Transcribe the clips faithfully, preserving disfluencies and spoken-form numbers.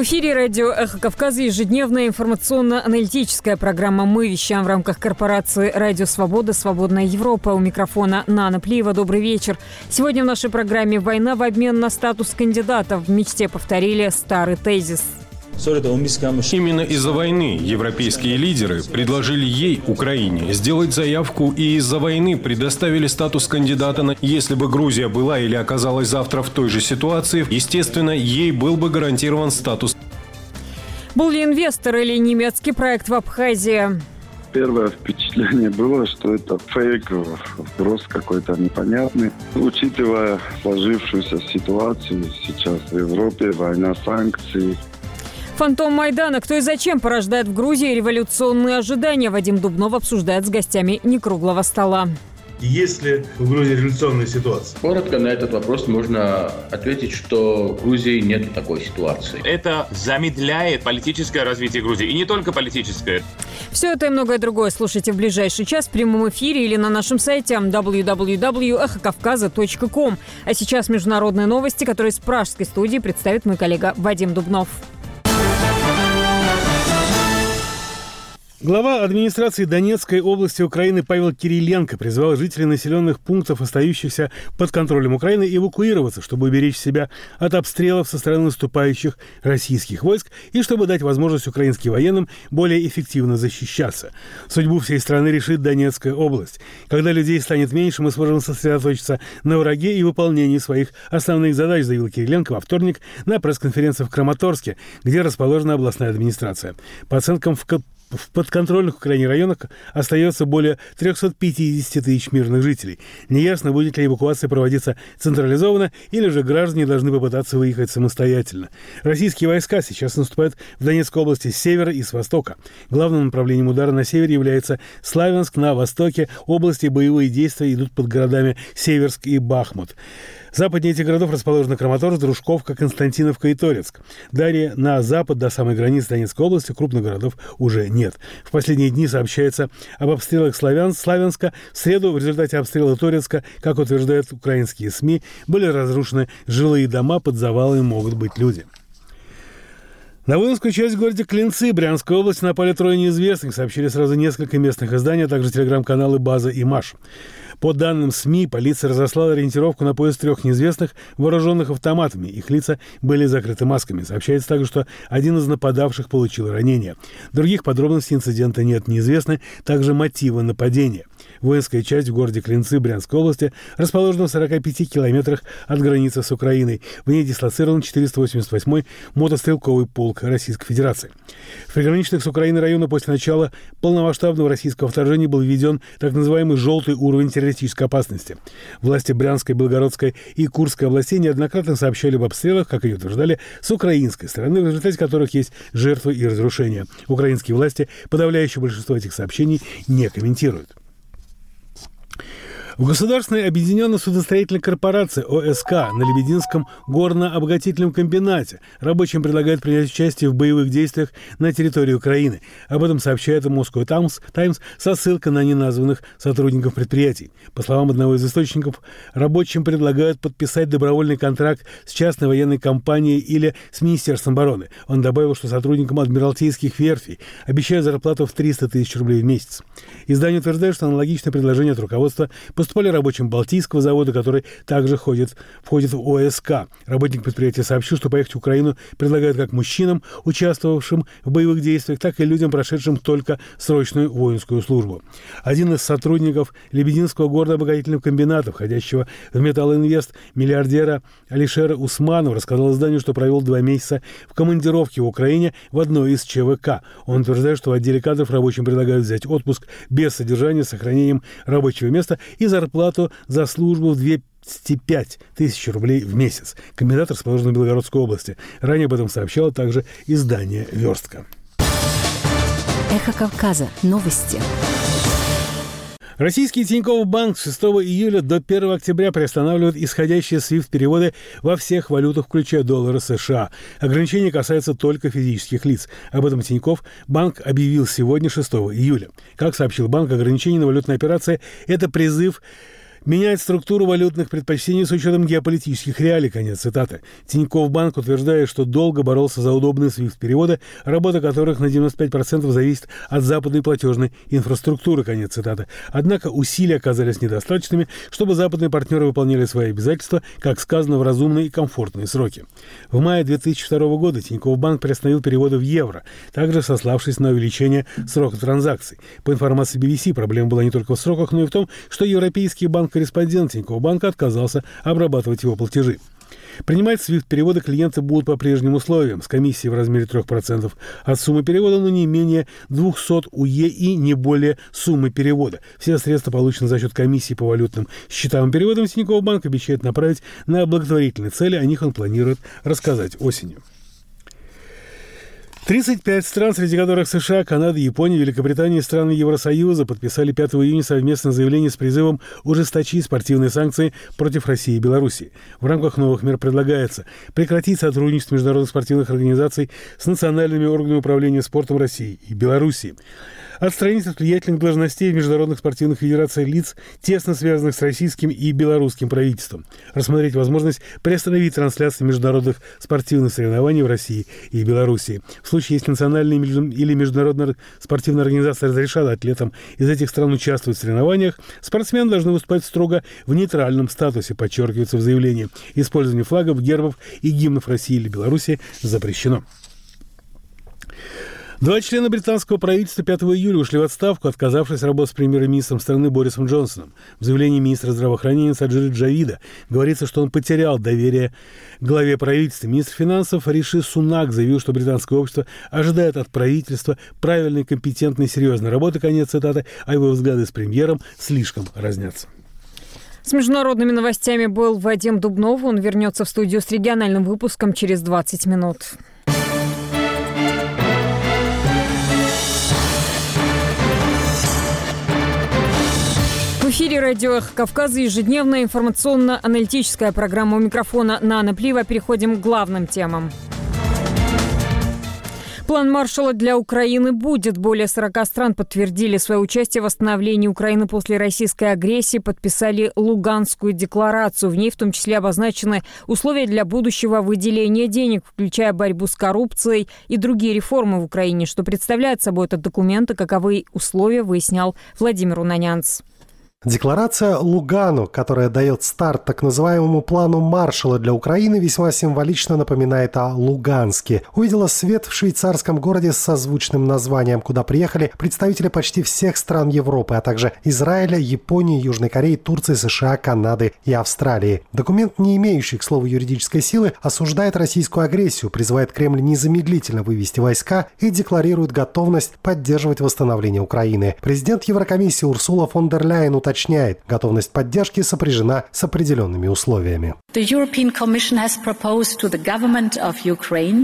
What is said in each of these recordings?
В эфире радио «Эхо Кавказа» ежедневная информационно-аналитическая программа «Мы вещаем» в рамках корпорации «Радио Свобода. Свободная Европа». У микрофона Нана Плиева. Добрый вечер. Сегодня в нашей программе «Война в обмен на статус кандидата». В мечте повторили старый тезис. Именно из-за войны европейские лидеры предложили ей, Украине, сделать заявку, и из-за войны предоставили статус кандидата. На... Если бы Грузия была или оказалась завтра в той же ситуации, естественно, ей был бы гарантирован статус. Был ли инвестор или немецкий проект в Абхазии? Первое впечатление было, что это фейк, вброс какой-то непонятный. Учитывая сложившуюся ситуацию сейчас в Европе, война, санкции. Фантом Майдана. Кто и зачем порождает в Грузии революционные ожидания? Вадим Дубнов обсуждает с гостями некруглого стола. Есть ли в Грузии революционная ситуация? Коротко на этот вопрос можно ответить, что в Грузии нет такой ситуации. Это замедляет политическое развитие Грузии. И не только политическое. Все это и многое другое слушайте в ближайший час в прямом эфире или на нашем сайте дабл ю дабл ю дабл ю точка эхо кавказа точка ком. А сейчас международные новости, которые с пражской студии представит мой коллега Вадим Дубнов. Глава администрации Донецкой области Украины Павел Кириленко призвал жителей населенных пунктов, остающихся под контролем Украины, эвакуироваться, чтобы уберечь себя от обстрелов со стороны наступающих российских войск и чтобы дать возможность украинским военным более эффективно защищаться. Судьбу всей страны решит Донецкая область. Когда людей станет меньше, мы сможем сосредоточиться на враге и выполнении своих основных задач, заявил Кириленко во вторник на пресс-конференции в Краматорске, где расположена областная администрация. По оценкам в В подконтрольных Украине районах остается более триста пятьдесят тысяч мирных жителей. Неясно, будет ли эвакуация проводиться централизованно, или же граждане должны попытаться выехать самостоятельно. Российские войска сейчас наступают в Донецкой области с севера и с востока. Главным направлением удара на севере является Славянск, на востоке области боевые действия идут под городами Северск и Бахмут. Западнее этих городов расположены Краматорск, Дружковка, Константиновка и Торецк. Далее на запад до самой границы Донецкой области крупных городов уже нет. В последние дни сообщается об обстрелах Славян, Славянска. В среду в результате обстрела Торецка, как утверждают украинские СМИ, были разрушены жилые дома, под завалами могут быть люди. На воинскую часть в городе Клинцы Брянской области напали трое неизвестных, сообщили сразу несколько местных изданий, а также телеграм-каналы «База» и «Маш». По данным СМИ, полиция разослала ориентировку на поиск трех неизвестных, вооруженных автоматами. Их лица были закрыты масками. Сообщается также, что один из нападавших получил ранение. Других подробностей инцидента нет, неизвестны также мотивы нападения. Воинская часть в городе Клинцы Брянской области расположена в сорока пяти километрах от границы с Украиной. В ней дислоцирован четыреста восемьдесят восьмой мотострелковый полк Российской Федерации. В приграничных с Украиной районах после начала полномасштабного российского вторжения был введен так называемый «желтый уровень террористической опасности». Власти Брянской, Белгородской и Курской областей неоднократно сообщали об обстрелах, как и утверждали, с украинской стороны, в результате которых есть жертвы и разрушения. Украинские власти подавляющее большинство этих сообщений не комментируют. В Государственной объединенной судостроительной корпорации ОСК на Лебединском горно-обогатительном комбинате рабочим предлагают принять участие в боевых действиях на территории Украины. Об этом сообщает Moscow Times со ссылкой на неназванных сотрудников предприятий. По словам одного из источников, рабочим предлагают подписать добровольный контракт с частной военной компанией или с Министерством обороны. Он добавил, что сотрудникам адмиралтейских верфей обещают зарплату в триста тысяч рублей в месяц. Издание утверждает, что аналогичное предложение от руководства поступали рабочим Балтийского завода, который также входит, входит в ОСК. Работник предприятия сообщил, что поехать в Украину предлагают как мужчинам, участвовавшим в боевых действиях, так и людям, прошедшим только срочную воинскую службу. Один из сотрудников Лебединского горно-обогатительного комбината, входящего в Металлинвест, миллиардера Алишера Усманова, рассказал изданию, что провел два месяца в командировке в Украине в одной из ЧВК. Он утверждает, что в отделе кадров рабочим предлагают взять отпуск без содержания, с сохранением рабочего места и зарплату за службу в двести пять тысяч рублей в месяц. Комбинат расположен в Белгородской области. Ранее об этом сообщало также издание «Верстка». Эхо Кавказа. Новости. Российский Тинькофф Банк с шестого июля до первого октября приостанавливает исходящие свифт-переводы во всех валютах, включая доллары США. Ограничение касается только физических лиц. Об этом Тинькофф Банк объявил сегодня, шестого июля. Как сообщил банк, ограничение на валютные операции – это призыв Менять структуру валютных предпочтений с учетом геополитических реалий. Конец цитаты. Тинькофф Банк утверждает, что долго боролся за удобные свифт-переводы, работа которых на девяносто пять процентов зависит от западной платежной инфраструктуры. Конец цитаты. Однако усилия оказались недостаточными, чтобы западные партнеры выполняли свои обязательства, как сказано, в разумные и комфортные сроки. В мае две тысячи второго года Тинькофф Банк приостановил переводы в евро, также сославшись на увеличение срока транзакций. По информации би би си, проблема была не только в сроках, но и в том, что европейский банк-корреспондент Тинькофф Банка отказался обрабатывать его платежи. Принимать свифт-переводы клиенты будут по прежним условиям, с комиссией в размере трех процентов от суммы перевода, но не менее двухсот УЕ и не более суммы перевода. Все средства, полученные за счет комиссии по валютным счетам и переводам, Тинькофф Банк обещает направить на благотворительные цели, о них он планирует рассказать осенью. тридцать пять стран, среди которых США, Канада, Япония, Великобритания и страны Евросоюза, подписали пятого июня совместное заявление с призывом ужесточить спортивные санкции против России и Беларуси. В рамках новых мер предлагается прекратить сотрудничество международных спортивных организаций с национальными органами управления спортом России и Беларуси, отстранить от влиятельных должностей в международных спортивных федерациях лиц, тесно связанных с российским и белорусским правительством, рассмотреть возможность приостановить трансляции международных спортивных соревнований в России и Беларуси. В случае, если национальные или международные спортивные организации разрешат атлетам из этих стран участвовать в соревнованиях, спортсмены должны выступать строго в нейтральном статусе, подчеркивается в заявлении. Использование флагов, гербов и гимнов России или Беларуси запрещено. Два члена британского правительства пятого июля ушли в отставку, отказавшись работать с премьер-министром страны Борисом Джонсоном. В заявлении министра здравоохранения Саджида Джавида говорится, что он потерял доверие к главе правительства. Министр финансов Риши Сунак заявил, что британское общество ожидает от правительства правильной, компетентной, серьезной работы, конец цитаты, а его взгляды с премьером слишком разнятся. С международными новостями был Вадим Дубнов. Он вернется в студию с региональным выпуском через двадцать минут. В эфире радио «Эхо Кавказа», ежедневная информационно-аналитическая программа. У микрофона Нана Плива. Переходим к главным темам. План Маршалла для Украины будет. Более сорока стран подтвердили свое участие в восстановлении Украины после российской агрессии, подписали Луганскую декларацию. В ней в том числе обозначены условия для будущего выделения денег, включая борьбу с коррупцией и другие реформы в Украине. Что представляет собой этот документ и каковы условия, выяснял Владимир Унанянц. Декларация Лугану, которая дает старт так называемому плану Маршалла для Украины, весьма символично напоминает о Луганске. Увидела свет в швейцарском городе с созвучным названием, куда приехали представители почти всех стран Европы, а также Израиля, Японии, Южной Кореи, Турции, США, Канады и Австралии. Документ, не имеющий, к слову, юридической силы, осуждает российскую агрессию, призывает Кремль незамедлительно вывести войска и декларирует готовность поддерживать восстановление Украины. Президент Еврокомиссии Урсула фон дер Ляйен уточняет, Уточняет, готовность поддержки сопряжена с определенными условиями. The European Commission has proposed to the government of Ukraine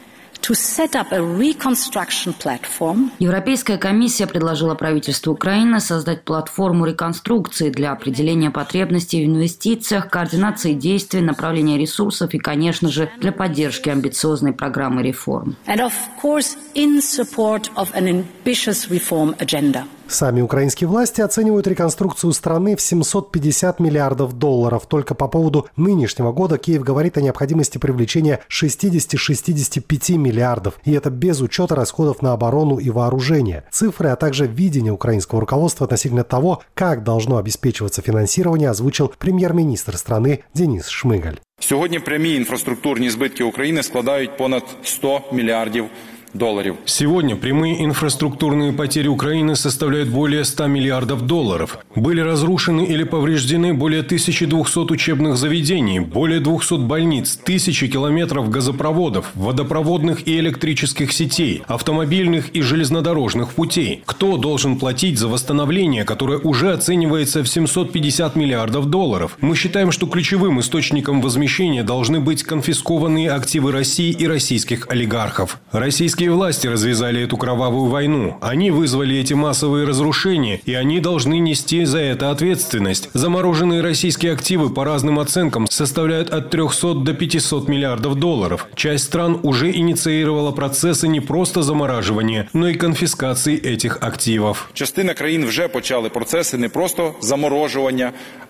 to set up a reconstruction platform. Европейская комиссия предложила правительству Украины создать платформу реконструкции для определения потребностей в инвестициях, координации действий, направления ресурсов и, конечно же, для поддержки амбициозной программы реформ. And of course, in support of an ambitious reform agenda. Сами украинские власти оценивают реконструкцию страны в семьсот пятьдесят миллиардов долларов. Только по поводу нынешнего года Киев говорит о необходимости привлечения шестьдесят-шестьдесят пять миллиардов. И это без учета расходов на оборону и вооружение. Цифры, а также видение украинского руководства относительно того, как должно обеспечиваться финансирование, озвучил прем'єр-міністр страны Денис Шмигаль. Сьогодні прямі інфраструктурні збитки України складають понад сто миллиардов долларов. Сегодня прямые инфраструктурные потери Украины составляют более ста миллиардов долларов. Были разрушены или повреждены более тысячи двухсот учебных заведений, более двухсот больниц, тысячи километров газопроводов, водопроводных и электрических сетей, автомобильных и железнодорожных путей. Кто должен платить за восстановление, которое уже оценивается в семьсот пятьдесят миллиардов долларов? Мы считаем, что ключевым источником возмещения должны быть конфискованные активы России и российских олигархов. Российские власти развязали эту кровавую войну. Они вызвали эти массовые разрушения, и они должны нести за это ответственность. Замороженные российские активы по разным оценкам составляют от трехсот до пятисот миллиардов долларов. Часть стран уже инициировала процессы не просто замораживания, но и конфискации этих активов. Частина країн вже почали процеси не просто заморожування,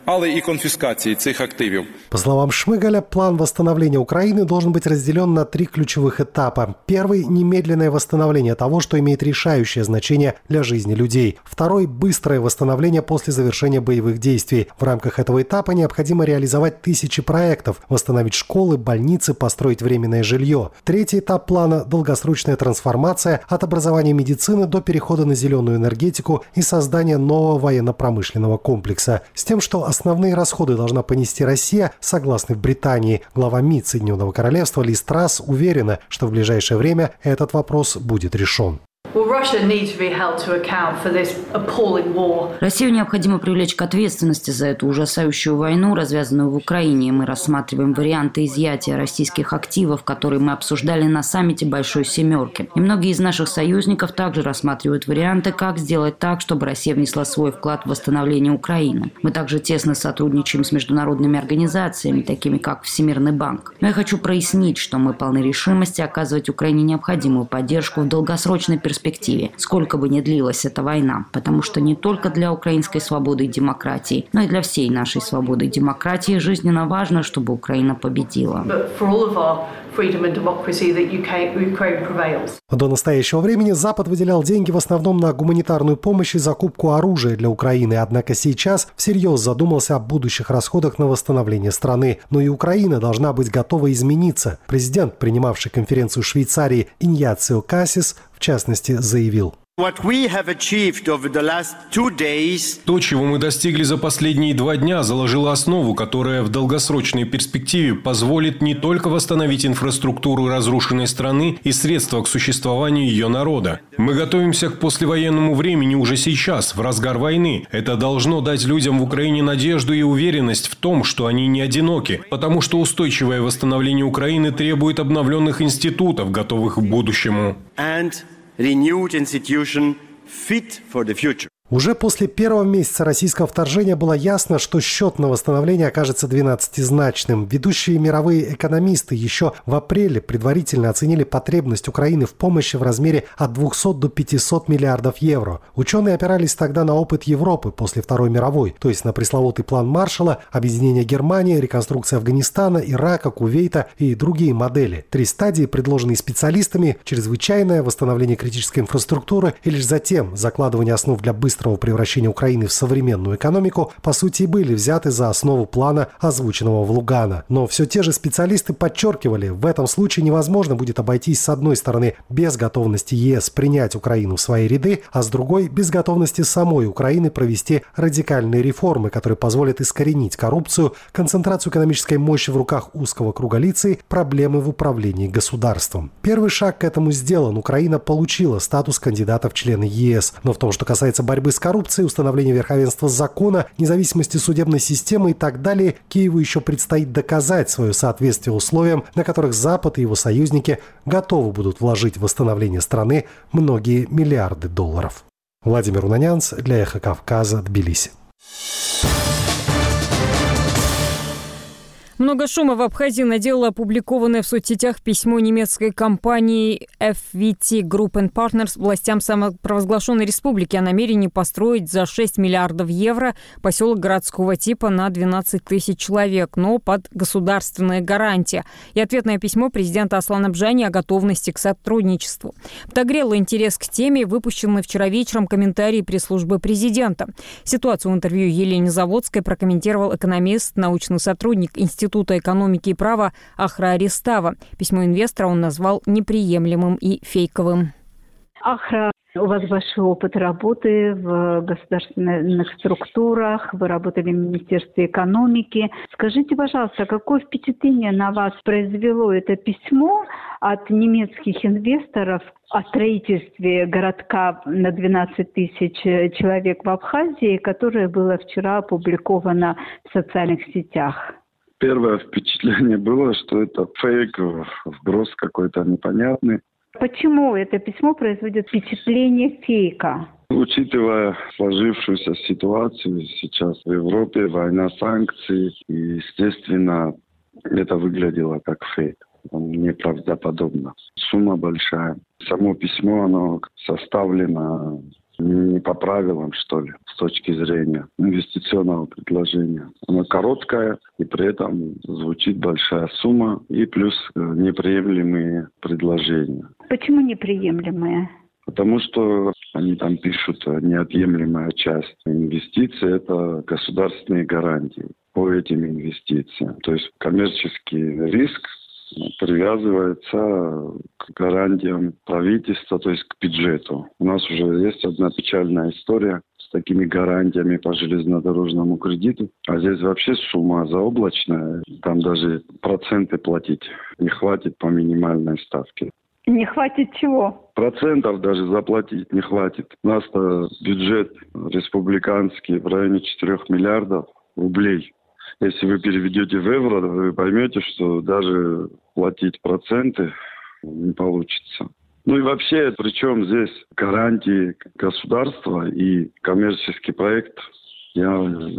але і конфіскації цих активів. По словам Шмыгаля, план восстановления Украины должен быть разделен на три ключевых этапа. Первый – немедленное восстановление того, что имеет решающее значение для жизни людей. Второй – быстрое восстановление после завершения боевых действий. В рамках этого этапа необходимо реализовать тысячи проектов, восстановить школы, больницы, построить временное жилье. Третий этап плана – долгосрочная трансформация от образования медицины до перехода на зеленую энергетику и создания нового военно-промышленного комплекса. С тем, что основные расходы должна понести Россия, согласны в Британии. Глава МИД Соединенного Королевства Лиз Трасс уверена, что в ближайшее время этот вопрос будет решен. Россию необходимо привлечь к ответственности за эту ужасающую войну, развязанную в Украине. Мы рассматриваем варианты изъятия российских активов, которые мы обсуждали на саммите Большой Семерки. И многие из наших союзников также рассматривают варианты, как сделать так, чтобы Россия внесла свой вклад в восстановление Украины. Мы также тесно сотрудничаем с международными организациями, такими как Всемирный банк. Но я хочу прояснить, что мы полны решимости оказывать Украине необходимую поддержку в долгосрочной перспективе. перспективе, сколько бы ни длилась эта война, потому что не только для украинской свободы и демократии, но и для всей нашей свободы и демократии жизненно важно, чтобы Украина победила. До настоящего времени Запад выделял деньги в основном на гуманитарную помощь и закупку оружия для Украины, однако сейчас всерьез задумался о будущих расходах на восстановление страны. Но и Украина должна быть готова измениться. Президент, принимавший конференцию в Швейцарии Иньяцио Кассис, в частности, заявил: То, чего мы достигли за последние два дня, заложило основу, которая в долгосрочной перспективе позволит не только восстановить инфраструктуру разрушенной страны и средства к существованию ее народа. Мы готовимся к послевоенному времени уже сейчас, в разгар войны. Это должно дать людям в Украине надежду и уверенность в том, что они не одиноки, потому что устойчивое восстановление Украины требует обновленных институтов, готовых к будущему. Renewed institution fit for the future. Уже после первого месяца российского вторжения было ясно, что счет на восстановление окажется двенадцатизначным. Ведущие мировые экономисты еще в апреле предварительно оценили потребность Украины в помощи в размере от двухсот до пятисот миллиардов евро. Ученые опирались тогда на опыт Европы после Второй мировой, то есть на пресловутый план Маршалла, объединение Германии, реконструкция Афганистана, Ирака, Кувейта и другие модели. Три стадии, предложенные специалистами: чрезвычайное, восстановление критической инфраструктуры и лишь затем закладывание основ для быстрого превращения Украины в современную экономику, по сути, и были взяты за основу плана, озвученного в Лугано. Но все те же специалисты подчеркивали, в этом случае невозможно будет обойтись с одной стороны без готовности ЕС принять Украину в свои ряды, а с другой без готовности самой Украины провести радикальные реформы, которые позволят искоренить коррупцию, концентрацию экономической мощи в руках узкого круга лиц и проблемы в управлении государством. Первый шаг к этому сделан. Украина получила статус кандидата в члены ЕС. Но в том, что касается борьбы с коррупцией, установления верховенства закона, независимости судебной системы и так далее, Киеву еще предстоит доказать свое соответствие условиям, на которых Запад и его союзники готовы будут вложить в восстановление страны многие миллиарды долларов. Владимир Унанянц для Эхо Кавказа, Тбилиси. Много шума в Абхазии наделало опубликованное в соцсетях письмо немецкой компании эф ви ти Group and Partners властям самопровозглашенной республики о намерении построить за шесть миллиардов евро поселок городского типа на двенадцать тысяч человек, но под государственные гарантии. И ответное письмо президента Аслана Бжани о готовности к сотрудничеству. Подогрело интерес к теме выпущенный вчера вечером комментарий пресс-службы президента. Ситуацию в интервью Елене Заводской прокомментировал экономист, научный сотрудник Института Института экономики и права Ахра Аристава. Письмо инвестора он назвал неприемлемым и фейковым. Ахра, у вас большой опыт работы в государственных структурах, вы работали в Министерстве экономики. Скажите, пожалуйста, какое впечатление на вас произвело это письмо от немецких инвесторов о строительстве городка на двенадцать тысяч человек в Абхазии, которое было вчера опубликовано в социальных сетях? Первое впечатление было, что это фейк, вброс какой-то непонятный. Почему это письмо производит впечатление фейка? Учитывая сложившуюся ситуацию сейчас в Европе, война, санкции, и, естественно, это выглядело как фейк. Неправдоподобно. Сумма большая. Само письмо, оно составлено не по правилам, что ли, с точки зрения инвестиционного предложения. Она короткая, и при этом звучит большая сумма, и плюс неприемлемые предложения. Почему неприемлемые? Потому что они там пишут, неотъемлемая часть инвестиций – это государственные гарантии по этим инвестициям. То есть коммерческий риск привязывается к гарантиям правительства, то есть к бюджету. У нас уже есть одна печальная история с такими гарантиями по железнодорожному кредиту. А здесь вообще сумма заоблачная. Там даже проценты платить не хватит по минимальной ставке. Не хватит чего? Процентов даже заплатить не хватит. У нас-то бюджет республиканский в районе четырёх миллиардов рублей. Если вы переведете в евро, вы поймете, что даже платить проценты не получится. Ну и вообще, причем здесь гарантии государства и коммерческий проект, я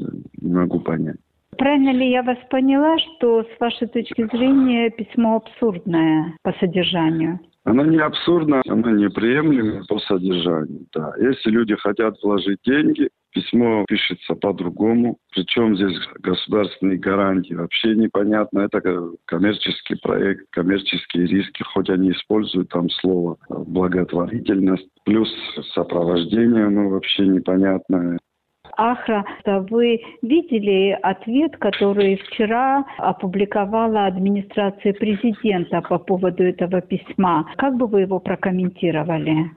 не могу понять. Правильно ли я вас поняла, что с вашей точки зрения письмо абсурдное по содержанию? Оно не абсурдно, оно неприемлемо по содержанию. Да. Если люди хотят вложить деньги, письмо пишется по-другому. Причем здесь государственные гарантии вообще непонятно. Это коммерческий проект, коммерческие риски, хоть они используют там слово благотворительность. Плюс сопровождение, ну вообще непонятное. Ахра, вы видели ответ, который вчера опубликовала администрация президента по поводу этого письма? Как бы вы его прокомментировали?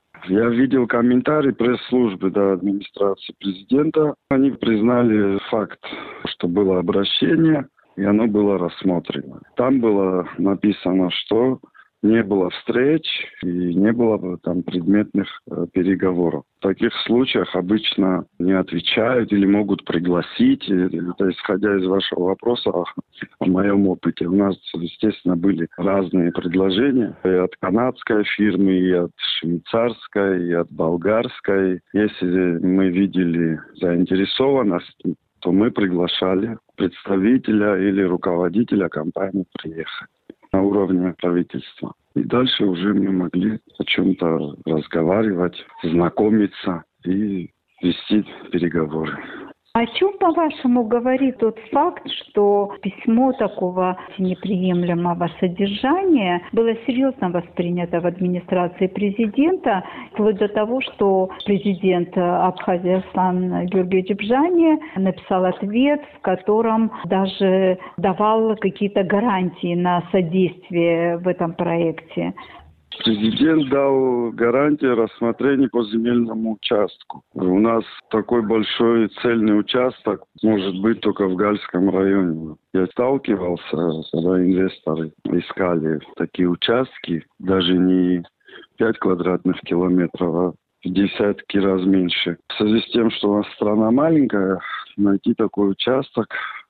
Я видел комментарий пресс-службы до администрации президента. Они признали факт, что было обращение, и оно было рассмотрено. Там было написано, что не было встреч и не было там предметных э, переговоров. В таких случаях обычно не отвечают или могут пригласить. Это исходя из вашего вопроса о, о моем опыте. У нас, естественно, были разные предложения и от канадской фирмы, и от швейцарской, и от болгарской. Если мы видели заинтересованность, то мы приглашали представителя или руководителя компании приехать на уровне правительства. И дальше уже мы могли о чем-то разговаривать, знакомиться и вести переговоры. О чем, по-вашему, говорит тот факт, что письмо такого неприемлемого содержания было серьезно воспринято в администрации президента, вплоть до того, что президент Абхазии Аслан Георгиевич Бжани написал ответ, в котором даже давал какие-то гарантии на содействие в этом проекте? Президент дал гарантии рассмотрения по земельному участку. У нас такой большой цельный участок может быть только в Гальском районе. Я сталкивался, когда инвесторы искали такие участки, даже не пять квадратных километров, а в десятки раз меньше. В связи с тем, что у нас страна маленькая, найти такой участок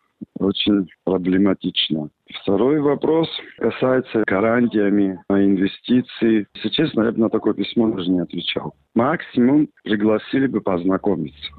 очень проблематично. Второй вопрос касается гарантиями на инвестиции. Если честно, я бы на такое письмо даже не отвечал. Максимум пригласили бы познакомиться.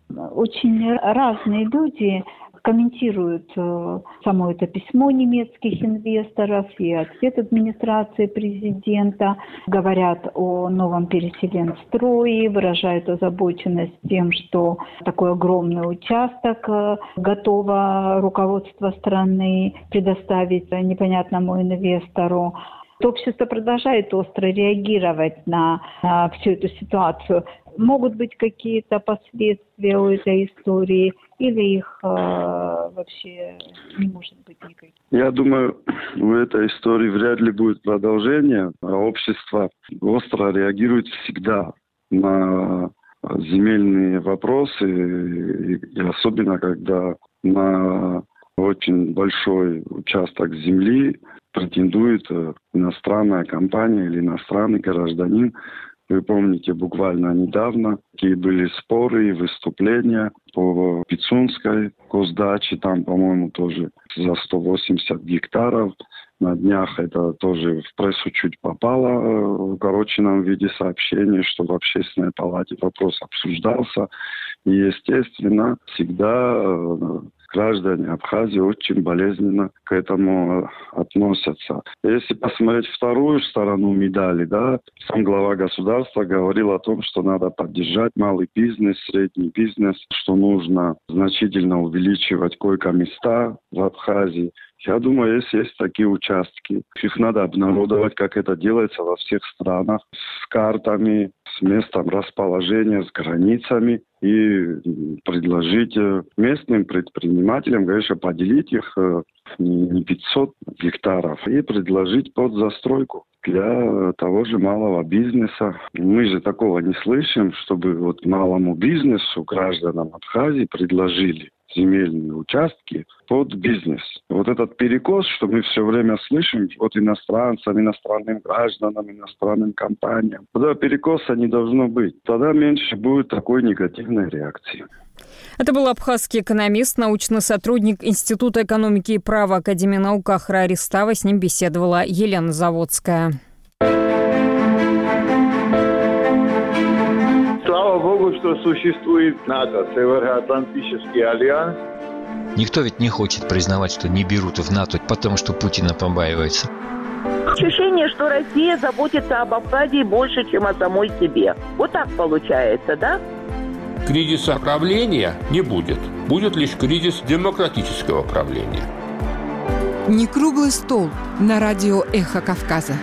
Очень разные люди комментируют э, само это письмо немецких инвесторов и ответ администрации президента. Говорят о новом Переселенстрое, выражают озабоченность тем, что такой огромный участок э, готово руководство страны предоставить непонятному инвестору. Общество продолжает остро реагировать на, на всю эту ситуацию. Могут быть какие-то последствия у этой истории или их э, вообще не может быть никаких? Я думаю, у этой истории вряд ли будет продолжение. Общество остро реагирует всегда на земельные вопросы, и особенно когда на очень большой участок земли претендует иностранная компания или иностранный гражданин. Вы помните, буквально недавно какие были споры и выступления по Пицунской госдаче. Там, по-моему, тоже за сто восемьдесят гектаров. На днях это тоже в прессу чуть попало в укороченном виде сообщения, что в общественной палате вопрос обсуждался. И, естественно, всегда граждане Абхазии очень болезненно к этому относятся. Если посмотреть вторую сторону медали, да, сам глава государства говорил о том, что надо поддержать малый бизнес, средний бизнес, что нужно значительно увеличивать койко-места в Абхазии. Я думаю, если есть такие участки, их надо обнародовать, как это делается во всех странах, с картами, с местом расположения, с границами, и предложить местным предпринимателям, конечно, поделить их не пятьсот гектаров и предложить под застройку для того же малого бизнеса. Мы же такого не слышим, чтобы вот малому бизнесу, гражданам Абхазии предложили земельные участки под бизнес. Вот этот перекос, что мы все время слышим от иностранцам, иностранным гражданам, иностранным компаниям. Тогда перекоса не должно быть. Тогда меньше будет такой негативной реакции. Это был абхазский экономист, научный сотрудник Института экономики и права Академии наук Ахра Аристава. С ним беседовала Елена Заводская. Слава Богу, что существует НАТО, Североатлантический альянс. Никто ведь не хочет признавать, что не берут в НАТО, потому что Путина побаивается. Ощущение, что Россия заботится об Абхазии больше, чем о самой себе. Вот так получается, да? Кризиса правления не будет. Будет лишь кризис демократического правления. Не круглый стол на радио «Эхо Кавказа».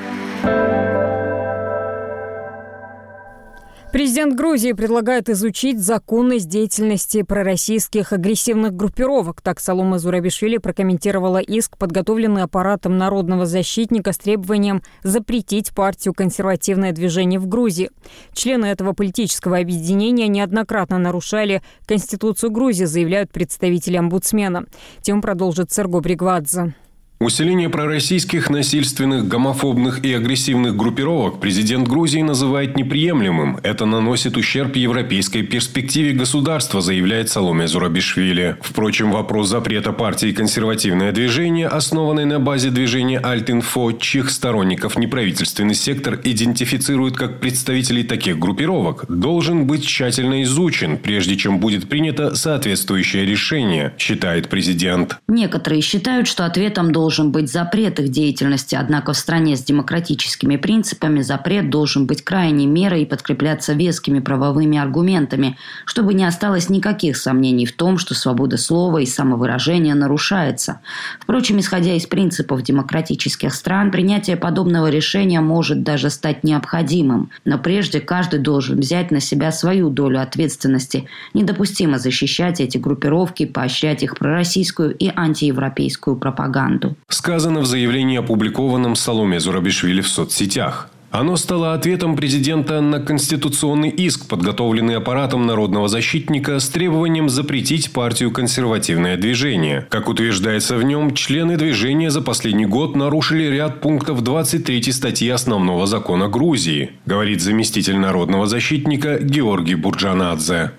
Президент Грузии предлагает изучить законность деятельности пророссийских агрессивных группировок. Так Саломе Зурабишвили прокомментировала иск, подготовленный аппаратом народного защитника с требованием запретить партию «Консервативное движение» в Грузии. Члены этого политического объединения неоднократно нарушали Конституцию Грузии, заявляют представители омбудсмена. Тему продолжит Серго Бригвадзе. Усиление пророссийских, насильственных, гомофобных и агрессивных группировок президент Грузии называет неприемлемым. Это наносит ущерб европейской перспективе государства, заявляет Саломе Зурабишвили. Впрочем, вопрос запрета партии «Консервативное движение», основанной на базе движения Альт-Инфо, чьих сторонников неправительственный сектор идентифицирует как представителей таких группировок, должен быть тщательно изучен, прежде чем будет принято соответствующее решение, считает президент. Некоторые считают, что ответом должен должен быть запрет их деятельности, однако в стране с демократическими принципами запрет должен быть крайней мерой и подкрепляться вескими правовыми аргументами, чтобы не осталось никаких сомнений в том, что свобода слова и самовыражения нарушается. Впрочем, исходя из принципов демократических стран, принятие подобного решения может даже стать необходимым. Но прежде каждый должен взять на себя свою долю ответственности. Недопустимо защищать эти группировки, поощрять их пророссийскую и антиевропейскую пропаганду. Сказано в заявлении, опубликованном Саломе Зурабишвили в соцсетях. Оно стало ответом президента на конституционный иск, подготовленный аппаратом народного защитника с требованием запретить партию «Консервативное движение». Как утверждается в нем, члены движения за последний год нарушили ряд пунктов двадцать третьей статьи Основного закона Грузии, говорит заместитель народного защитника Георгий Бурджанадзе.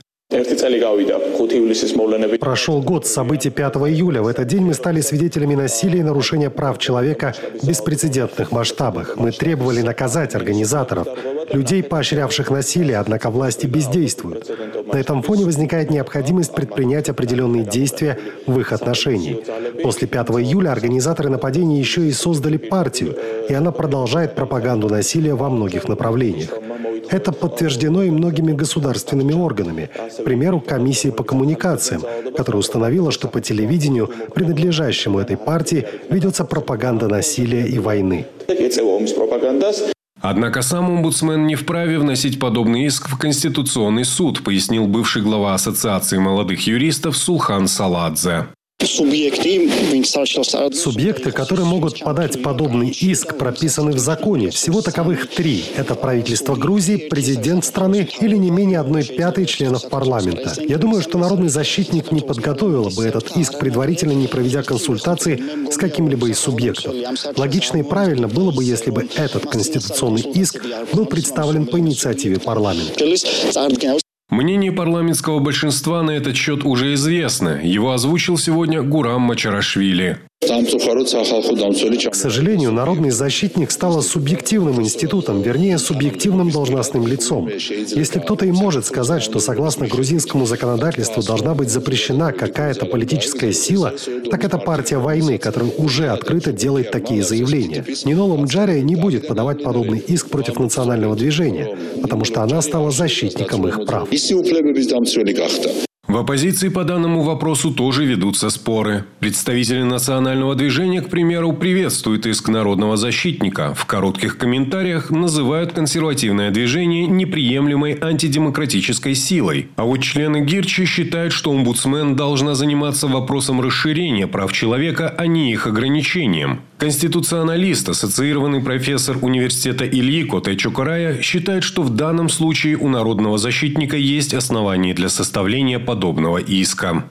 Прошел год с событий пятого июля. В этот день мы стали свидетелями насилия и нарушения прав человека в беспрецедентных масштабах. Мы требовали наказать организаторов, людей, поощрявших насилие, однако власти бездействуют. На этом фоне возникает необходимость предпринять определенные действия в их отношении. После пятого июля организаторы нападения еще и создали партию, и она продолжает пропаганду насилия во многих направлениях. Это подтверждено и многими государственными органами. К примеру, комиссией по коммуникациям, которая установила, что по телевидению, принадлежащему этой партии, ведется пропаганда насилия и войны. Однако сам омбудсмен не вправе вносить подобный иск в Конституционный суд, пояснил бывший глава Ассоциации молодых юристов Сулхан Саладзе. Субъекты, которые могут подать подобный иск, прописаны в законе. Всего таковых три. Это правительство Грузии, президент страны или не менее одной пятой членов парламента. Я думаю, что народный защитник не подготовил бы этот иск, предварительно не проведя консультации с каким-либо из субъектов. Логично и правильно было бы, если бы этот конституционный иск был представлен по инициативе парламента. Мнение парламентского большинства на этот счет уже известно. Его озвучил сегодня Гурам Мачарашвили. К сожалению, народный защитник стала субъективным институтом, вернее, субъективным должностным лицом. Если кто-то и может сказать, что согласно грузинскому законодательству должна быть запрещена какая-то политическая сила, так это партия войны, которая уже открыто делает такие заявления. Нинола Мджария не будет подавать подобный иск против национального движения, потому что она стала защитником их прав. В оппозиции по данному вопросу тоже ведутся споры. Представители национального движения, к примеру, приветствуют иск народного защитника. В коротких комментариях называют консервативное движение неприемлемой антидемократической силой. А вот члены Гирчи считают, что омбудсмен должна заниматься вопросом расширения прав человека, а не их ограничением. Конституционалист, ассоциированный профессор университета Ильико Течокарая, считает, что в данном случае у народного защитника есть основания для составления подобного иска.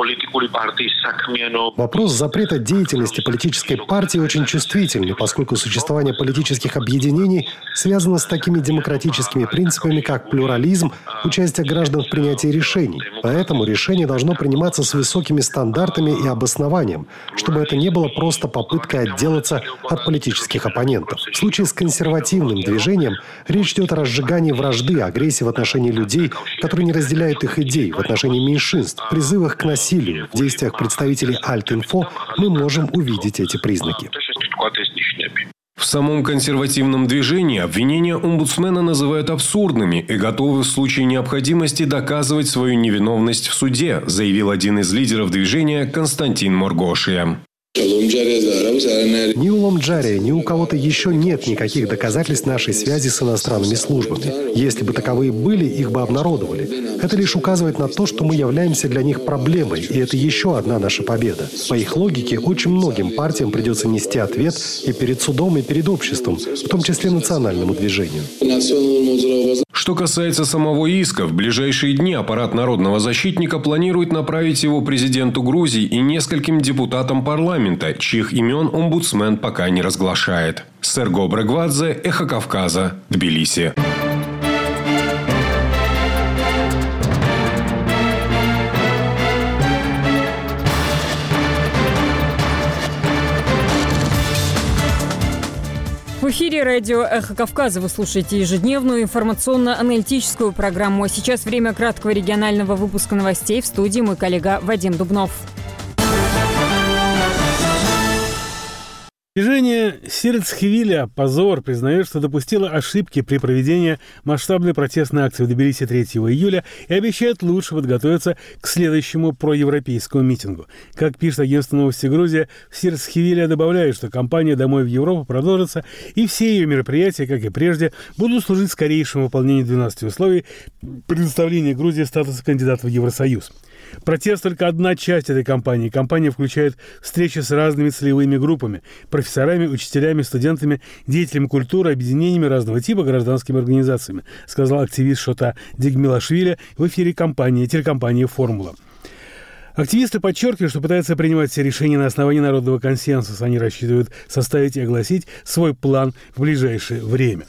Вопрос запрета деятельности политической партии очень чувствительный, поскольку существование политических объединений связано с такими демократическими принципами, как плюрализм, участие граждан в принятии решений. Поэтому решение должно приниматься с высокими стандартами и обоснованием, чтобы это не было просто попыткой отделаться от политических оппонентов. В случае с консервативным движением речь идет о разжигании вражды, агрессии в отношении людей, которые не разделяют их идей, в отношении меньшинств, призывах к насилию. В действиях представителей Альт-Инфо мы можем увидеть эти признаки. В самом консервативном движении обвинения омбудсмена называют абсурдными и готовы в случае необходимости доказывать свою невиновность в суде, заявил один из лидеров движения Константин Моргошия. Ни у Ломджария, ни у кого-то еще нет никаких доказательств нашей связи с иностранными службами. Если бы таковые были, их бы обнародовали. Это лишь указывает на то, что мы являемся для них проблемой, и это еще одна наша победа. По их логике, очень многим партиям придется нести ответ и перед судом, и перед обществом, в том числе национальному движению. Что касается самого иска, в ближайшие дни аппарат народного защитника планирует направить его президенту Грузии и нескольким депутатам парламента, чьих имен омбудсмен пока не разглашает. Серго Брегвадзе, Эхо Кавказа, Тбилиси. В эфире радио «Эхо Кавказа». Вы слушаете ежедневную информационно-аналитическую программу. А сейчас время краткого регионального выпуска новостей. В студии мой коллега Вадим Дубнов. Движение Сирцхевиля «Позор» признает, что допустило ошибки при проведении масштабной протестной акции в Тбилиси третьего июля и обещает лучше подготовиться к следующему проевропейскому митингу. Как пишет агентство «Новости Грузия», Сирцхевиля добавляет, что кампания «Домой в Европу» продолжится, и все ее мероприятия, как и прежде, будут служить скорейшему выполнению двенадцати условий предоставления Грузии статуса кандидата в Евросоюз. Протест – только одна часть этой кампании. Кампания включает встречи с разными целевыми группами – профессорами, учителями, студентами, деятелями культуры, объединениями разного типа, гражданскими организациями, сказал активист Шота Дигмилашвили в эфире компании, телекомпании «Формула». Активисты подчеркивают, что пытаются принимать все решения на основании народного консенсуса. Они рассчитывают составить и огласить свой план в ближайшее время.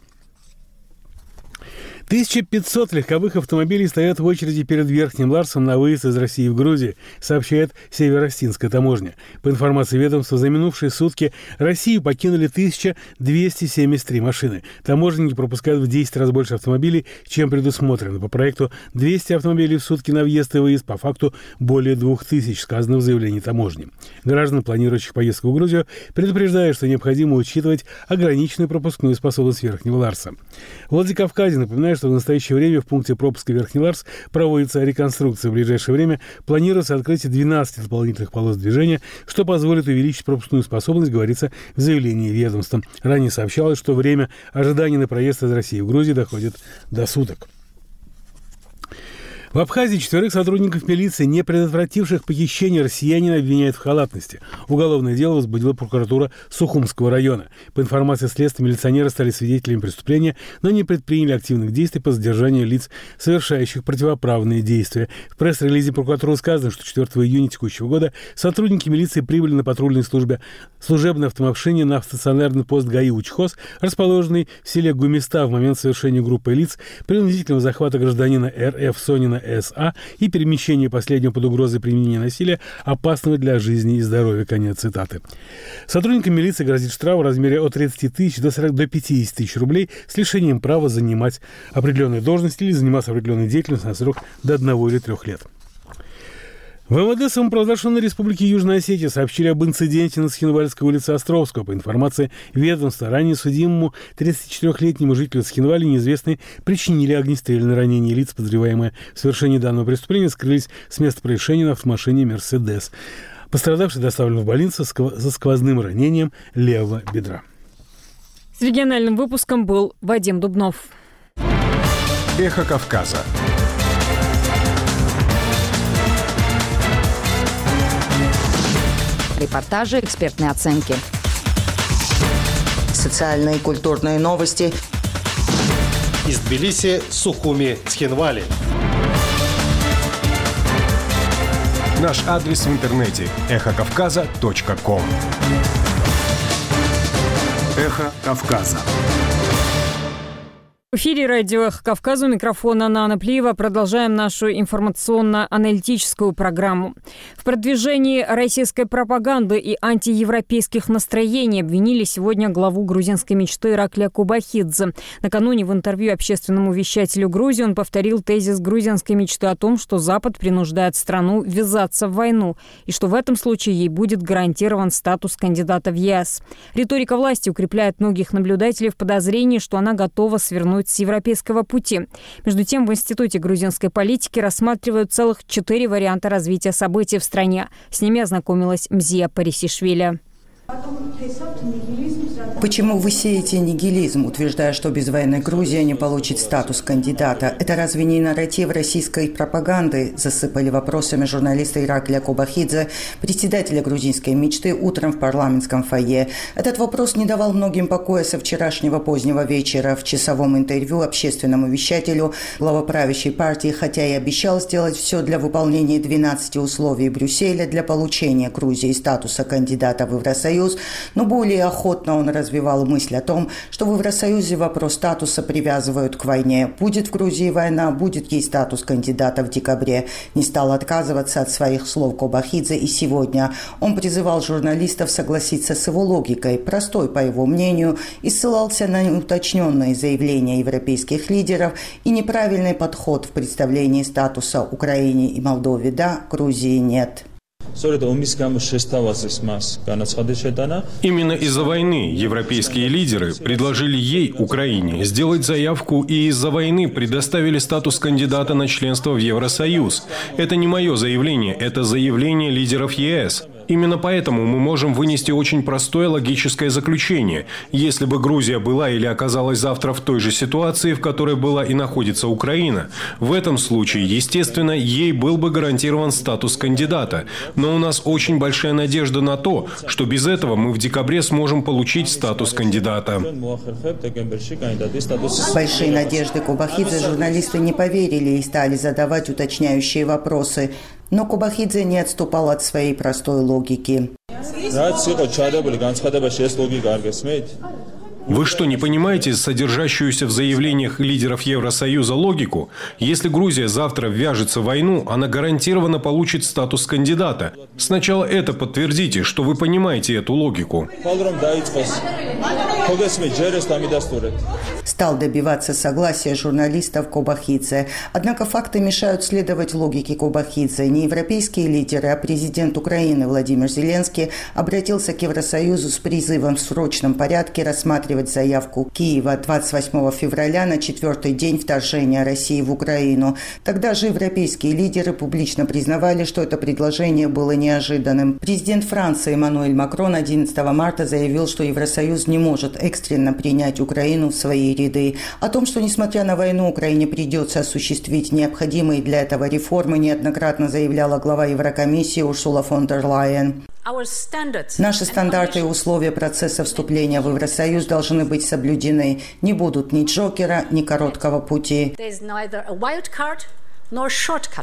тысяча пятьсот легковых автомобилей стоят в очереди перед Верхним Ларсом на выезд из России в Грузию, сообщает Северо-Остинская таможня. По информации ведомства, за минувшие сутки Россию покинули тысяча двести семьдесят три машины. Таможенники пропускают в десять раз больше автомобилей, чем предусмотрено. По проекту двести автомобилей в сутки на въезд и выезд, по факту более двух тысяч, сказано в заявлении таможни. Граждан, планирующих поездку в Грузию, предупреждают, что необходимо учитывать ограниченную пропускную способность Верхнего Ларса. В Владикавказе напоминает, что в настоящее время в пункте пропуска Верхний Ларс проводится реконструкция. В ближайшее время планируется открытие двенадцати дополнительных полос движения, что позволит увеличить пропускную способность, говорится в заявлении ведомства. Ранее сообщалось, что время ожидания на проезд из России в Грузию доходит до суток. В Абхазии четверых сотрудников милиции, не предотвративших похищение россиянина, обвиняют в халатности. Уголовное дело возбудила прокуратура Сухумского района. По информации следствия, милиционеры стали свидетелями преступления, но не предприняли активных действий по задержанию лиц, совершающих противоправные действия. В пресс-релизе прокуратуры сказано, что четвёртого июня текущего года сотрудники милиции прибыли на патрульной службе служебной автомашине на стационарный пост ГАИ Учхоз, расположенный в селе Гумиста, в момент совершения группой лиц принудительного захвата гражданина РФ Сонина эс а и перемещение последнего под угрозой применения насилия, опасного для жизни и здоровья. Конец цитаты. Сотрудникам милиции грозит штраф в размере от тридцати тысяч до сорока до пятидесяти тысяч рублей с лишением права занимать определенную должность или заниматься определенной деятельностью на срок до одного или трех лет. В эм вэ дэ самопровозглашенной Республики Южная Осетия сообщили об инциденте на Цхинвальской улице Островского. По информации ведомства, ранее судимому тридцатичетырёхлетнему жителю Цхинвали неизвестные причинили огнестрельное ранение. Лица, подозреваемые в совершении данного преступления, скрылись с места происшения на автомашине «Мерседес». Пострадавший доставлен в больницу со сквозным ранением левого бедра. С региональным выпуском был Вадим Дубнов. Эхо Кавказа. Репортажи, экспертные оценки. Социальные и культурные новости. Из Тбилиси, Сухуми, Цхинвали. Наш адрес в интернете – эхо кавказа точка ком. Эхо Кавказа. В эфире радио «Эхо Кавказа», у микрофона Нана Плиева. Продолжаем нашу информационно-аналитическую программу. В продвижении российской пропаганды и антиевропейских настроений обвинили сегодня главу грузинской мечты Ираклия Кобахидзе. Накануне в интервью общественному вещателю Грузии он повторил тезис грузинской мечты о том, что Запад принуждает страну ввязаться в войну, и что в этом случае ей будет гарантирован статус кандидата в е эс. Риторика власти укрепляет многих наблюдателей в подозрении, что она готова свернуть с европейского пути. Между тем, в Институте грузинской политики рассматривают целых четыре варианта развития событий в стране. С ними ознакомилась Мзия Парисишвили. Почему вы сеете нигилизм, утверждая, что без войны Грузия не получит статус кандидата? Это разве не нарратив российской пропаганды? Засыпали вопросами журналиста Ираклия Кобахидзе, председателя грузинской мечты, утром в парламентском фойе. Этот вопрос не давал многим покоя со вчерашнего позднего вечера. В часовом интервью общественному вещателю глава правящей партии, хотя и обещал сделать все для выполнения двенадцати условий Брюсселя для получения Грузии статуса кандидата в Евросоюз, но более охотно он развивал мысль о том, что в Евросоюзе вопрос статуса привязывают к войне. Будет в Грузии война, будет ей статус кандидата в декабре. Не стал отказываться от своих слов Кобахидзе и сегодня. Он призывал журналистов согласиться с его логикой, простой, по его мнению, и ссылался на неуточненные заявления европейских лидеров и неправильный подход в представлении статуса Украине и Молдове да, Грузии нет. Именно из-за войны европейские лидеры предложили ей, Украине, сделать заявку и из-за войны предоставили статус кандидата на членство в Евросоюз. Это не мое заявление, это заявление лидеров е эс. Именно поэтому мы можем вынести очень простое логическое заключение. Если бы Грузия была или оказалась завтра в той же ситуации, в которой была и находится Украина, в этом случае, естественно, ей был бы гарантирован статус кандидата. Но у нас очень большая надежда на то, что без этого мы в декабре сможем получить статус кандидата. Большие надежды Кобахидзе журналисты не поверили и стали задавать уточняющие вопросы. Но Кобахидзе не отступал от своей простой логики. Вы что, не понимаете содержащуюся в заявлениях лидеров Евросоюза логику? Если Грузия завтра ввяжется в войну, она гарантированно получит статус кандидата. Сначала это подтвердите, что вы понимаете эту логику. Стал добиваться согласия журналистов Кобахидзе. Однако факты мешают следовать логике Кобахидзе. Не европейские лидеры, а президент Украины Владимир Зеленский обратился к Евросоюзу с призывом в срочном порядке рассматривать заявку Киева двадцать восьмого февраля на четвертый день вторжения России в Украину. Тогда же европейские лидеры публично признавали, что это предложение было неожиданным. Президент Франции Эммануэль Макрон одиннадцатого марта заявил, что Евросоюз не может экстренно принять Украину в свои ряды. О том, что, несмотря на войну, Украине придется осуществить необходимые для этого реформы, неоднократно заявляла глава Еврокомиссии Урсула фон дер Лайен. Наши стандарты и условия процесса вступления в Евросоюз должны быть соблюдены. Не будут ни джокера, ни короткого пути.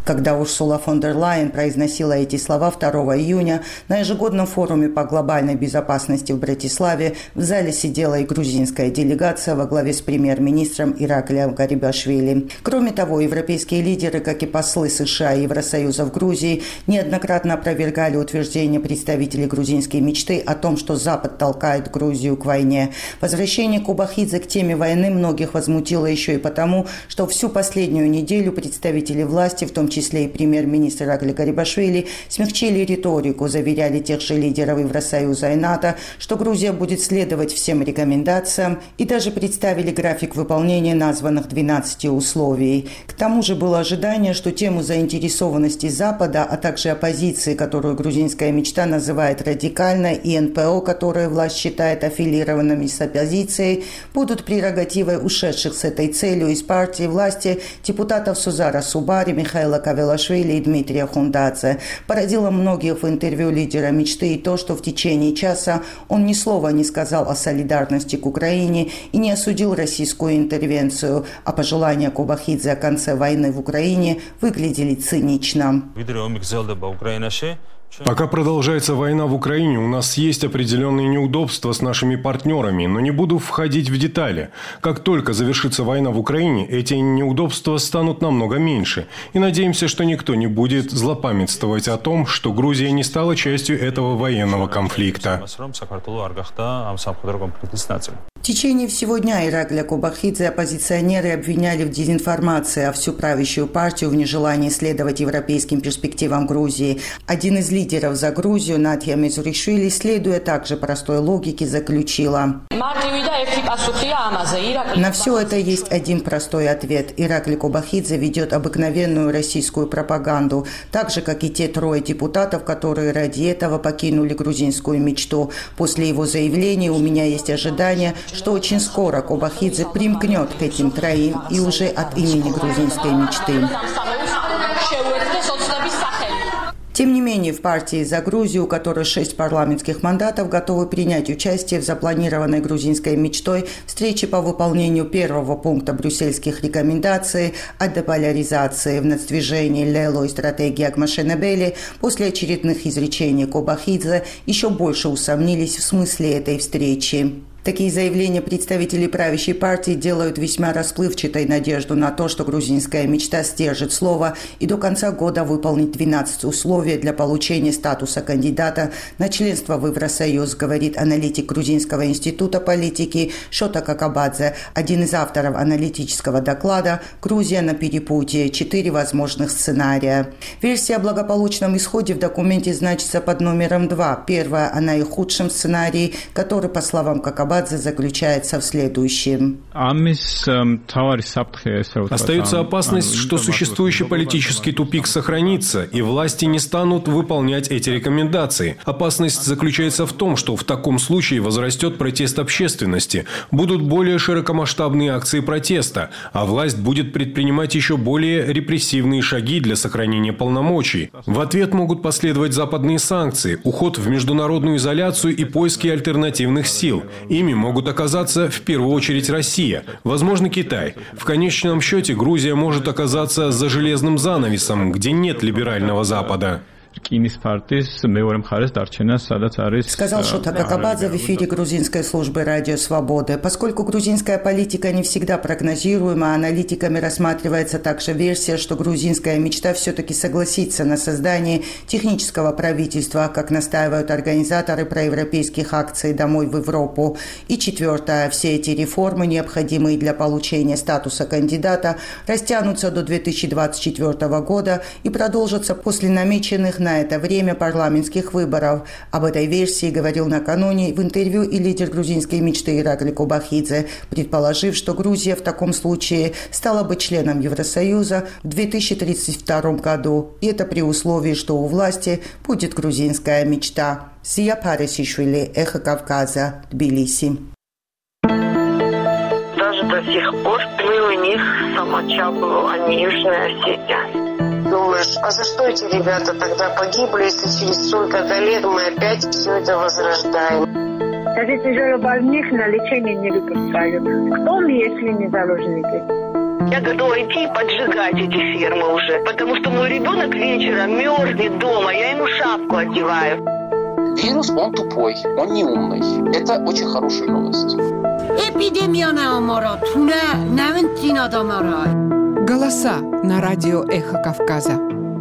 Когда Урсула фон дер Лайен произносила эти слова второго июня на ежегодном форуме по глобальной безопасности в Братиславе, в зале сидела и грузинская делегация во главе с премьер-министром Ираклием Гарибашвили. Кроме того, европейские лидеры, как и послы США и Евросоюза в Грузии, неоднократно опровергали утверждения представителей грузинской мечты о том, что Запад толкает Грузию к войне. Возвращение Кобахидзе к теме войны многих возмутило еще и потому, что всю последнюю неделю представители власти, в том числе и премьер-министр Иракли Гарибашвили, смягчили риторику, заверяли тех же лидеров Евросоюза и НАТО, что Грузия будет следовать всем рекомендациям, и даже представили график выполнения названных двенадцати условий. К тому же было ожидание, что тему заинтересованности Запада, а также оппозиции, которую грузинская мечта называет радикальной, и эн пэ о, которую власть считает аффилированными с оппозицией, будут прерогативой ушедших с этой целью из партии власти депутатов Сузара Субари, Михаила Кавелашвили и Дмитрия Хундадзе. Породило многих в интервью лидера мечты и то, что в течение часа он ни слова не сказал о солидарности к Украине и не осудил российскую интервенцию, а пожелания Кобахидзе о конце войны в Украине выглядели цинично. Пока продолжается война в Украине, у нас есть определенные неудобства с нашими партнерами, но не буду входить в детали. Как только завершится война в Украине, эти неудобства станут намного меньше. И надеемся, что никто не будет злопамятствовать о том, что Грузия не стала частью этого военного конфликта. В течение всего дня Иракли Кобахидзе оппозиционеры обвиняли в дезинформации, а всю правящую партию в нежелании следовать европейским перспективам Грузии. Один из лидеров за Грузию, Надья Мезуришвили, следуя также простой логике, заключила: на все это есть один простой ответ. Иракли Кобахидзе ведет обыкновенную российскую пропаганду, так же, как и те трое депутатов, которые ради этого покинули грузинскую мечту. После его заявления у меня есть ожидание, что очень скоро Кобахидзе примкнет к этим троим и уже от имени грузинской мечты. Тем не менее, в партии «За Грузию», у которой шесть парламентских мандатов, готовы принять участие в запланированной грузинской мечтой встрече по выполнению первого пункта брюссельских рекомендаций о деполяризации в нацдвижении Лело и стратегии Агмашенебели, после очередных изречений Кобахидзе еще больше усомнились в смысле этой встречи. Такие заявления представителей правящей партии делают весьма расплывчатой надежду на то, что грузинская мечта сдержит слово и до конца года выполнит двенадцать условий для получения статуса кандидата на членство в Евросоюз, говорит аналитик Грузинского института политики Шота Какабадзе, один из авторов аналитического доклада «Грузия на перепутье. Четыре возможных сценария». Версия о благополучном исходе в документе значится под номером два. Первая о наихудшем сценарии, который, по словам Какабадзе, заключается в следующем. Остается опасность, что существующий политический тупик сохранится, и власти не станут выполнять эти рекомендации. Опасность заключается в том, что в таком случае возрастет протест общественности, будут более широкомасштабные акции протеста, а власть будет предпринимать еще более репрессивные шаги для сохранения полномочий. В ответ могут последовать западные санкции, уход в международную изоляцию и поиски альтернативных сил. Ими могут оказаться в первую очередь Россия, возможно, Китай. В конечном счете Грузия может оказаться за железным занавесом, где нет либерального Запада. Сказал Шота Какабадзе в эфире грузинской службы «Радио Свободы». Поскольку грузинская политика не всегда прогнозируема, аналитиками рассматривается также версия, что грузинская мечта все-таки согласится на создание технического правительства, как настаивают организаторы проевропейских акций «Домой в Европу». И четвертое. Все эти реформы, необходимые для получения статуса кандидата, растянутся до две тысячи двадцать четвёртого года и продолжатся после намеченных на это время парламентских выборов. Об этой версии говорил накануне в интервью и лидер грузинской мечты Иракли Кобахидзе, предположив, что Грузия в таком случае стала бы членом Евросоюза в две тысячи тридцать втором году. И это при условии, что у власти будет грузинская мечта. Зия Парисишвили, Эхо Кавказа, Тбилиси. Даже до сих пор был у них Самачабу, а не Южная Осетия. Думаешь, а за что эти ребята тогда погибли, если через столько-то лет мы опять все это возрождаем? Даже тяжело больных на лечение не выпускают. Кто мы, если не заложники? Я готова идти и поджигать эти фермы уже, потому что мой ребенок вечером мерзнет дома, я ему шапку одеваю. Вирус, он тупой, он не умный. Это очень хорошая новость. Голоса на радио «Эхо Кавказа».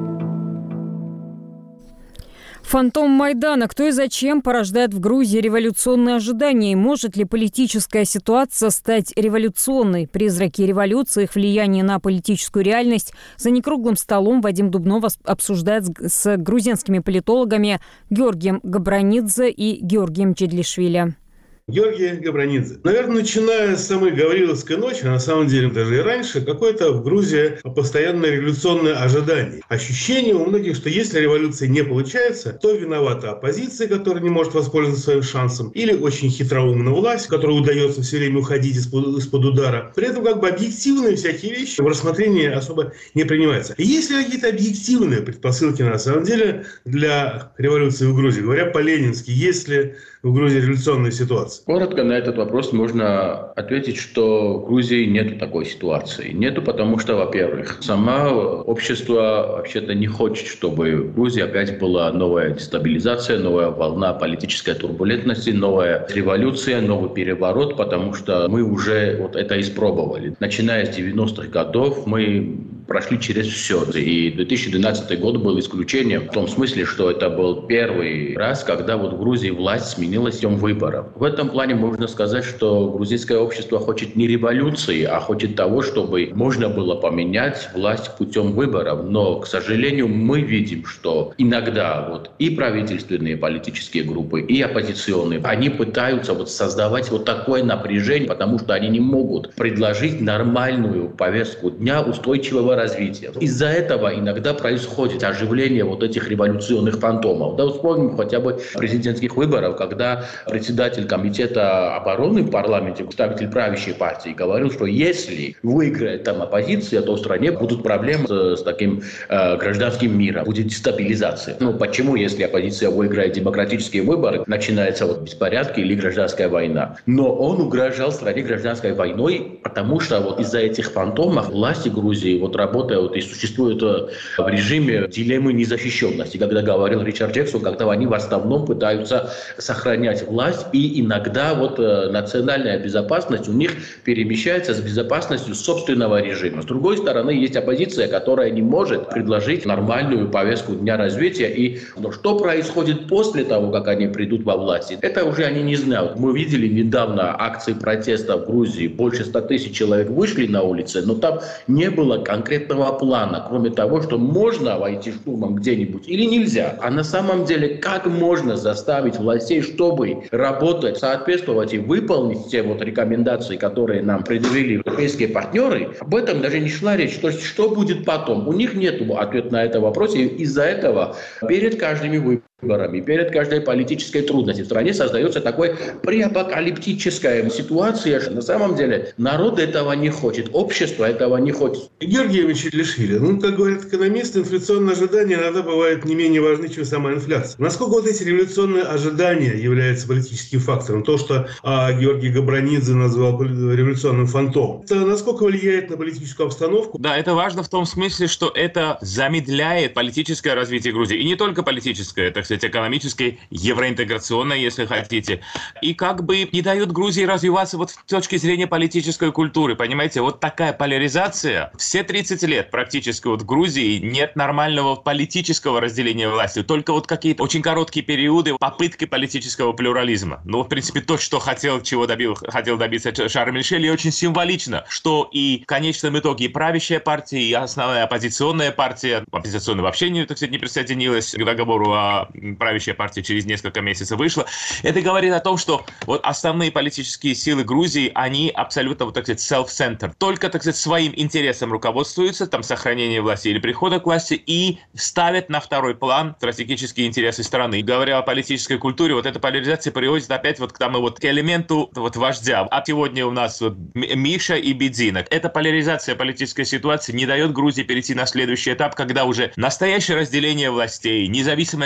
Фантом Майдана. Кто и зачем порождает в Грузии революционные ожидания? И может ли политическая ситуация стать революционной? Призраки революции, их влияние на политическую реальность. За некруглым столом Вадим Дубнов обсуждает с грузинскими политологами Георгием Габранидзе и Георгием Чедлишвили. Георгий Габранидзе. Наверное, начиная с самой Гавриловской ночи, а на самом деле даже и раньше, какое-то в Грузии постоянное революционное ожидание. Ощущение у многих, что если революция не получается, то виновата оппозиция, которая не может воспользоваться своим шансом, или очень хитроумная власть, которой удается все время уходить из-под, из-под удара. При этом как бы объективные всякие вещи в рассмотрении особо не принимаются. И есть ли какие-то объективные предпосылки на самом деле для революции в Грузии? Говоря по-ленински, есть ли в Грузии революционная ситуация? Коротко на этот вопрос можно ответить, что в Грузии нет такой ситуации. Нету, потому что, во-первых, сама общество вообще-то не хочет, чтобы в Грузии опять была новая дестабилизация, новая волна политической турбулентности, новая революция, новый переворот, потому что мы уже вот это испробовали. Начиная с девяностых годов мы прошли через все. И две тысячи двенадцатый год был исключением в том смысле, что это был первый раз, когда вот в Грузии власть сменилась путем выборов. В этом плане можно сказать, что грузинское общество хочет не революции, а хочет того, чтобы можно было поменять власть путем выборов. Но, к сожалению, мы видим, что иногда вот и правительственные политические группы, и оппозиционные, они пытаются вот создавать вот такое напряжение, потому что они не могут предложить нормальную повестку дня устойчивого развития. Из-за этого иногда происходит оживление вот этих революционных фантомов. Да, вспомним хотя бы президентских выборов, когда председатель комитета обороны в парламенте, представитель правящей партии, говорил, что если выиграет там оппозиция, то в стране будут проблемы с, с таким э, гражданским миром, будет дестабилизация. Ну почему, если оппозиция выиграет демократические выборы, начинается вот беспорядки или гражданская война? Но он угрожал стране гражданской войной, потому что вот из-за этих фантомов власти Грузии вот работают и существуют в режиме дилеммы незащищенности, когда говорил Ричард Джексон, когда они в основном пытаются сохранять власть, и иногда вот э, национальная безопасность у них перемещается с безопасностью собственного режима. С другой стороны, есть оппозиция, которая не может предложить нормальную повестку дня развития. И но что происходит после того, как они придут во власть, это уже они не знают. Мы видели недавно акции протеста в Грузии, больше ста тысяч человек вышли на улицы, но там не было конкретного плана, кроме того, что можно войти штурмом где-нибудь или нельзя. А на самом деле, как можно заставить властей, чтобы работать, соответствовать и выполнить те вот рекомендации, которые нам предъявили европейские партнеры, об этом даже не шла речь. То есть, что будет потом? У них нет ответа на этот вопрос, и из-за этого перед каждыми выборами, перед каждой политической трудностью в стране создается такой преапокалиптическая ситуация. На самом деле народ этого не хочет, общество этого не хочет. Георгий Чедлишвили, ну, как говорят экономисты, инфляционные ожидания иногда бывают не менее важны, чем сама инфляция. Насколько вот эти революционные ожидания являются политическим фактором? То, что а, Георгий Габранидзе назвал революционным фантомом, это насколько влияет на политическую обстановку? Да, это важно в том смысле, что это замедляет политическое развитие Грузии. И не только политическое, так сказать, экономическое, евроинтеграционное, если хотите. И как бы не дают Грузии развиваться вот с точки зрения политической культуры. Понимаете, вот такая поляризация. Все тридцать лет практически вот в Грузии нет нормального политического разделения власти. Только вот какие-то очень короткие периоды попытки политического плюрализма. Ну, в принципе, то, что хотел, чего добил, хотел добиться Шарль Мишель, и очень символично, что и в конечном итоге и правящая партия, и основная оппозиционная партия, оппозиционная вообще не, так сказать, не присоединилась к договору, а правящая партия через несколько месяцев вышла. Это говорит о том, что вот основные политические силы Грузии, они абсолютно, вот так сказать, self-centered. Только, так сказать, своим интересом руководствуются, там, сохранение власти или прихода к власти, и ставят на второй план стратегические интересы страны. И говоря о политической культуре, вот эта поляризация приводит опять вот к тому вот к элементу вот вождя. А сегодня у нас вот Миша и Бедзина. Эта поляризация политической ситуации не дает Грузии перейти на следующий этап, когда уже настоящее разделение властей, независимая судебная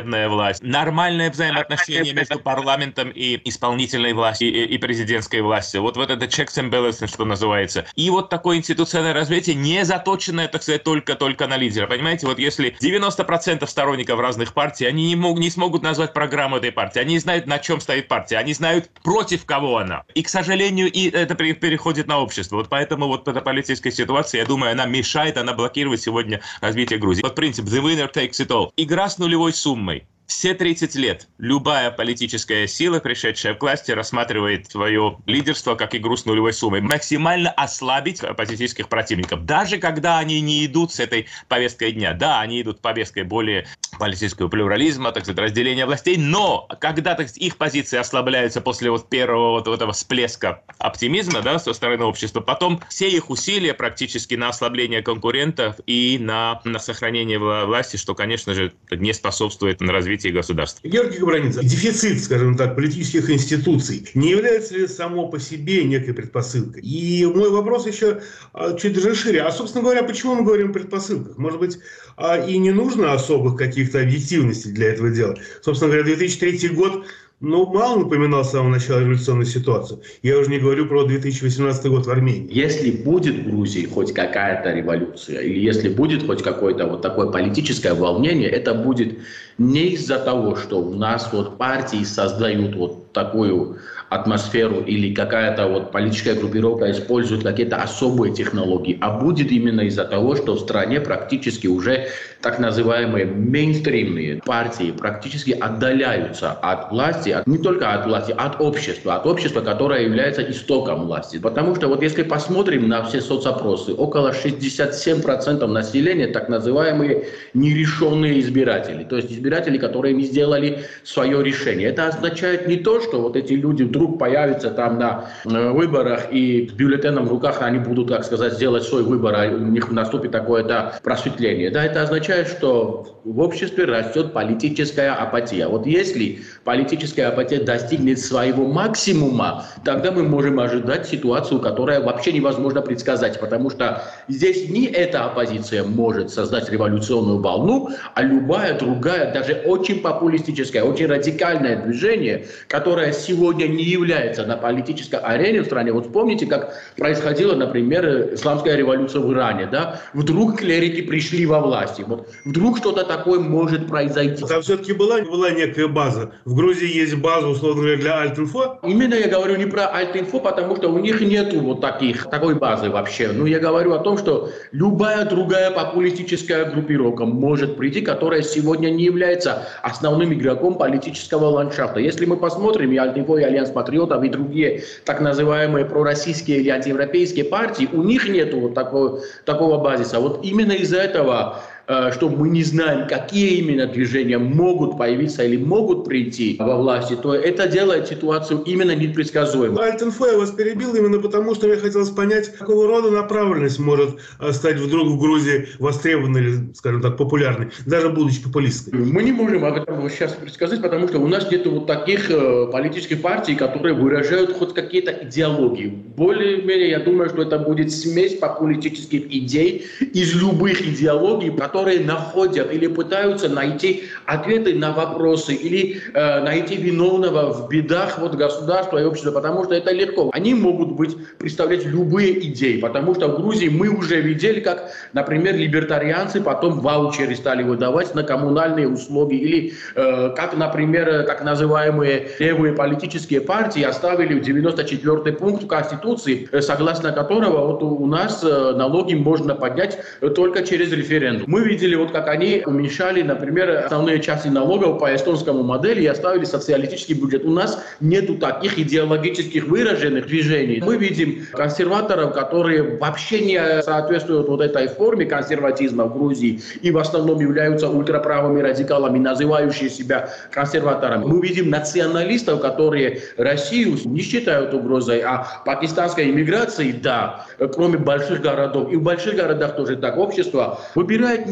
судебная власть, нормальное взаимоотношение между парламентом и исполнительной властью, и, и президентской властью. Вот, вот это checks and balances, что называется. И вот такое институциональное развитие, не заточенное, так сказать, только-только на лидера. Понимаете, вот если девяносто процентов сторонников разных партий, они не, мог, не смогут назвать программу этой партии, они знают, на чем стоит партия, они знают, против кого она. И, к сожалению, и это переходит на общество. Вот поэтому вот эта политическая ситуация, я думаю, она мешает, она блокирует сегодня развитие Грузии. Вот принцип the winner takes it all. Игра с нулевой суммой. Все тридцать лет любая политическая сила, пришедшая к власти, рассматривает свое лидерство как игру с нулевой суммой. Максимально ослабить политических противников. Даже когда они не идут с этой повесткой дня. Да, они идут повесткой более политического плюрализма, так сказать, разделения властей. Но когда, так сказать, их позиции ослабляются после вот первого вот этого всплеска оптимизма, да, со стороны общества, потом все их усилия практически на ослабление конкурентов и на, на сохранение власти, что, конечно же, не способствует на развитие государства. Георгий Габраницын, дефицит, скажем так, политических институций не является ли само по себе некой предпосылкой? И мой вопрос еще чуть даже шире. А, собственно говоря, почему мы говорим о предпосылках? Может быть, и не нужно особых каких-то объективностей для этого дела? Собственно говоря, две тысячи третий год, ну, мало напоминал с самого начала революционную ситуацию. Я уже не говорю про две тысячи восемнадцатый год в Армении. Если будет в Грузии хоть какая-то революция, или если будет хоть какое-то вот такое политическое волнение, это будет не из-за того, что у нас вот партии создают вот такую атмосферу или какая-то вот политическая группировка использует какие-то особые технологии, а будет именно из-за того, что в стране практически уже так называемые мейнстримные партии практически отдаляются от власти, от, не только от власти, от общества, от общества, которое является истоком власти. Потому что вот если посмотрим на все соцопросы, около шестьдесят семь процентов населения так называемые нерешенные избиратели, то есть избиратели, которые не сделали свое решение. Это означает не то, что вот эти люди вдруг появятся там на выборах и с бюллетеном в руках они будут, так сказать, сделать свой выбор, а у них наступит такое-то просветление. Да, это означает, что в обществе растет политическая апатия. Вот если политическая апатия достигнет своего максимума, тогда мы можем ожидать ситуацию, которая вообще невозможно предсказать, потому что здесь не эта оппозиция может создать революционную волну, а любая другая, даже очень популистическое, очень радикальное движение, которое сегодня не является на политической арене в стране. Вот вспомните, как происходила, например, исламская революция в Иране. Да? Вдруг клерики пришли во власть. Вот вдруг что-то такое может произойти. Там все-таки была, была некая база. В Грузии есть база, условно говоря, для Альт-Инфо? Именно я говорю не про Альт-Инфо, потому что у них нету вот таких, такой базы вообще. Но я говорю о том, что любая другая популистическая группировка может прийти, которая сегодня не является основным игроком политического ландшафта. Если мы посмотрим и Альт-Инфо, и Альянс Патриотов, и другие так называемые пророссийские или антиевропейские партии, у них нету вот такого, такого базиса. Вот именно из-за этого, что мы не знаем, какие именно движения могут появиться или могут прийти во власти, то это делает ситуацию именно непредсказуемой. Альт-Инфо я вас перебил именно потому, что мне хотелось понять, какого рода направленность может стать вдруг в Грузии востребованной или, скажем так, популярной, даже будучи популистской. Мы не можем об этом сейчас предсказать, потому что у нас нет вот таких э, политических партий, которые выражают хоть какие-то идеологии. Более-менее я думаю, что это будет смесь популистических идей из любых идеологий, которые которые находят или пытаются найти ответы на вопросы или э, найти виновного в бедах вот, государства и общества, потому что это легко. Они могут быть, представлять любые идеи, потому что в Грузии мы уже видели, как, например, либертарианцы потом ваучеры стали выдавать на коммунальные услуги, или э, как, например, так называемые левые политические партии оставили девяносто четвёртый пункт в Конституции, согласно которого вот у нас налоги можно поднять только через референдум. Мы видели, вот как они уменьшали, например, основные части налогов по эстонскому модели и оставили социалистический бюджет. У нас нету таких идеологических выраженных движений. Мы видим консерваторов, которые вообще не соответствуют вот этой форме консерватизма в Грузии и в основном являются ультраправыми радикалами, называющие себя консерваторами. Мы видим националистов, которые Россию не считают угрозой, а пакистанской иммиграции, да, кроме больших городов. И в больших городах тоже так. Общество выбирает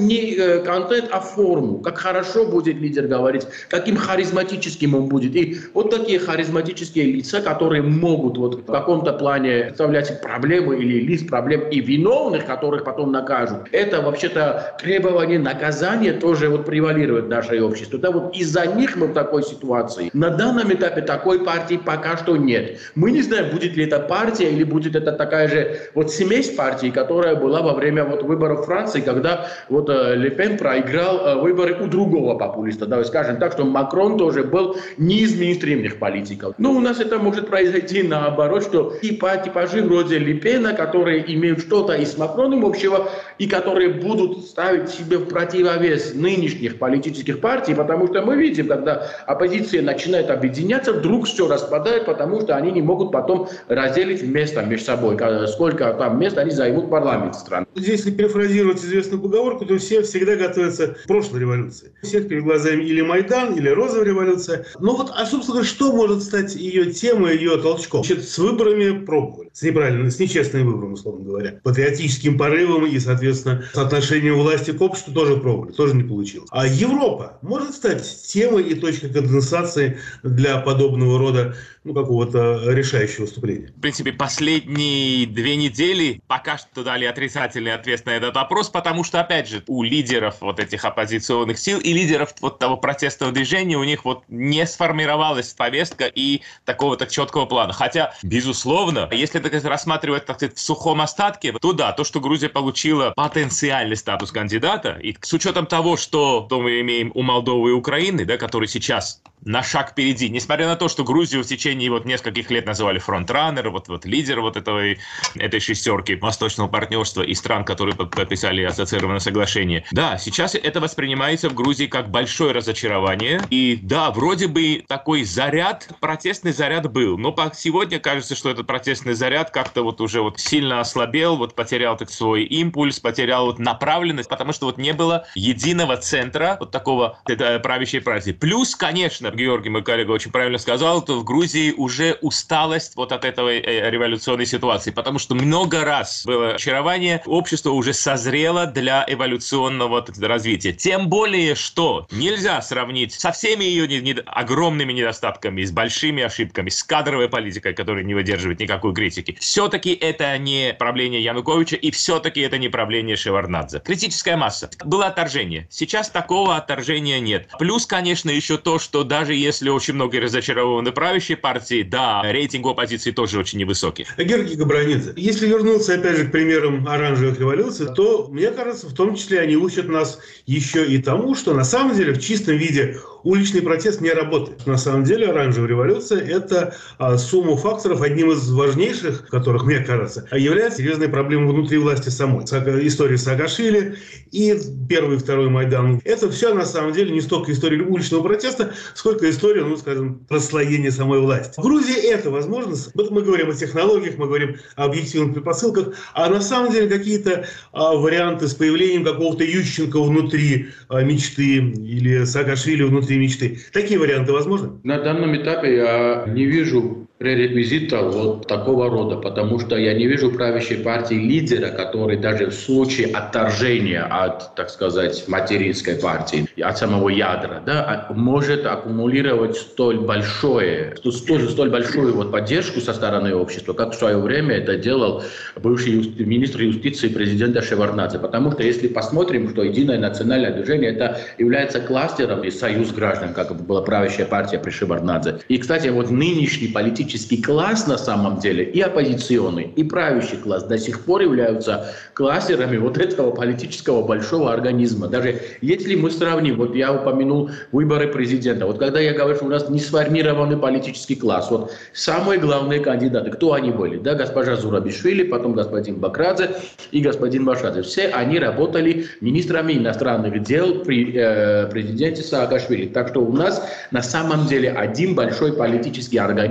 не контент, а форму. Как хорошо будет лидер говорить, каким харизматическим он будет. И вот такие харизматические лица, которые могут вот в каком-то плане представлять проблему или лист проблем и виновных, которых потом накажут. Это вообще-то требование наказания тоже вот превалирует в нашей обществе. Да, вот из-за них мы в такой ситуации. На данном этапе такой партии пока что нет. Мы не знаем, будет ли это партия или будет это такая же вот смесь партий, которая была во время вот выборов Франции, когда вот э, Ле Пен проиграл э, выборы у другого популиста. Да, скажем так, что Макрон тоже был не из мейнстримных политиков. Но у нас это может произойти наоборот, что типа, типажи вроде Ле Пена, которые имеют что-то и с Макроном общего, и которые будут ставить себе в противовес нынешних политических партий, потому что мы видим, когда оппозиция начинает объединяться, вдруг все распадает, потому что они не могут потом разделить место между собой, сколько там мест они займут в парламенте страны. Здесь, если перефразировать известную поговорку, то все всегда готовятся к прошлой революции. У всех перед глазами или Майдан, или розовая революция. Но вот, а, собственно, что может стать ее темой, ее толчком? Значит, с выборами пробовали. С неправильным, с нечестным выбором, условно говоря. Патриотическим порывом и, соответственно, с отношением власти к обществу тоже пробовали. Тоже не получилось. А Европа может стать темой и точкой конденсации для подобного рода, ну, какого-то решающего выступления? В принципе, последние две недели пока что дали отрицательный ответ на этот вопрос, потому что, опять же, у лидеров вот этих оппозиционных сил и лидеров вот того протестного движения у них вот не сформировалась повестка и такого так четкого плана. Хотя, безусловно, если так рассматривать, так сказать, в сухом остатке, то да, то, что Грузия получила потенциальный статус кандидата, и с учетом того, что то мы имеем у Молдовы и Украины, да, которые сейчас на шаг впереди, несмотря на то, что Грузию в течение вот нескольких лет называли фронтраннер, вот, вот лидер вот этого, этой шестерки восточного партнерства и стран, которые подписали ассоциированное соглашение. Да, сейчас это воспринимается в Грузии как большое разочарование. И да, вроде бы такой заряд, протестный заряд был. Но сегодня кажется, что этот протестный заряд как-то вот уже вот сильно ослабел, вот потерял так свой импульс, потерял вот направленность, потому что вот не было единого центра вот такого правящей партии. Плюс, конечно, Георгий, мой коллега, очень правильно сказал, то в Грузии уже усталость вот от этой революционной ситуации, потому что много раз было очарование, общество уже созрело для эволюционного развития. Тем более, что нельзя сравнить со всеми ее не, не, огромными недостатками, с большими ошибками, с кадровой политикой, которая не выдерживает никакой критики. Все-таки это не правление Януковича, и все-таки это не правление Шеварднадзе. Критическая масса. Было отторжение. Сейчас такого отторжения нет. Плюс, конечно, еще то, что даже если очень многие разочарованы правящей партии, да, рейтинг у оппозиции тоже очень невысокий. Георгий Габранидзе, если вернуться опять же к примерам оранжевых революций, то, мне кажется, в том числе они учат нас еще и тому, что на самом деле в чистом виде уличный протест не работает. На самом деле оранжевая революция – это а, сумма факторов, одним из важнейших, которых, мне кажется, является серьезной проблемой внутри власти самой. История Саакашвили и первый и второй Майдан. Это все на самом деле не столько история уличного протеста, сколько история, ну, скажем, расслоения самой власти. В Грузии это возможно. Вот мы говорим о технологиях, мы говорим о объективных предпосылках, а на самом деле какие-то а, варианты с появлением какого-то Ющенко внутри а, мечты или Саакашвили внутри мечты. Такие варианты возможны? На данном этапе я не вижу пререквизита вот такого рода, потому что я не вижу правящей партии лидера, который даже в случае отторжения от, так сказать, материнской партии, от самого ядра, да, может аккумулировать столь большое, столь, столь большую вот поддержку со стороны общества, как в свое время это делал бывший юсти, министр юстиции президента Шеварднадзе. Потому что если посмотрим, что Единое национальное движение это является кластером и союз граждан, как была правящая партия при Шеварднадзе. И, кстати, вот нынешний политический класс на самом деле, и оппозиционный, и правящий класс до сих пор являются кластерами вот этого политического большого организма. Даже если мы сравним, вот я упомянул выборы президента, вот когда я говорю, что у нас не сформированный политический класс, вот самые главные кандидаты, кто они были? Да, госпожа Зурабишвили, потом господин Бакрадзе и господин Башадзе. Все они работали министрами иностранных дел при э, президенте Саакашвили. Так что у нас на самом деле один большой политический организм, который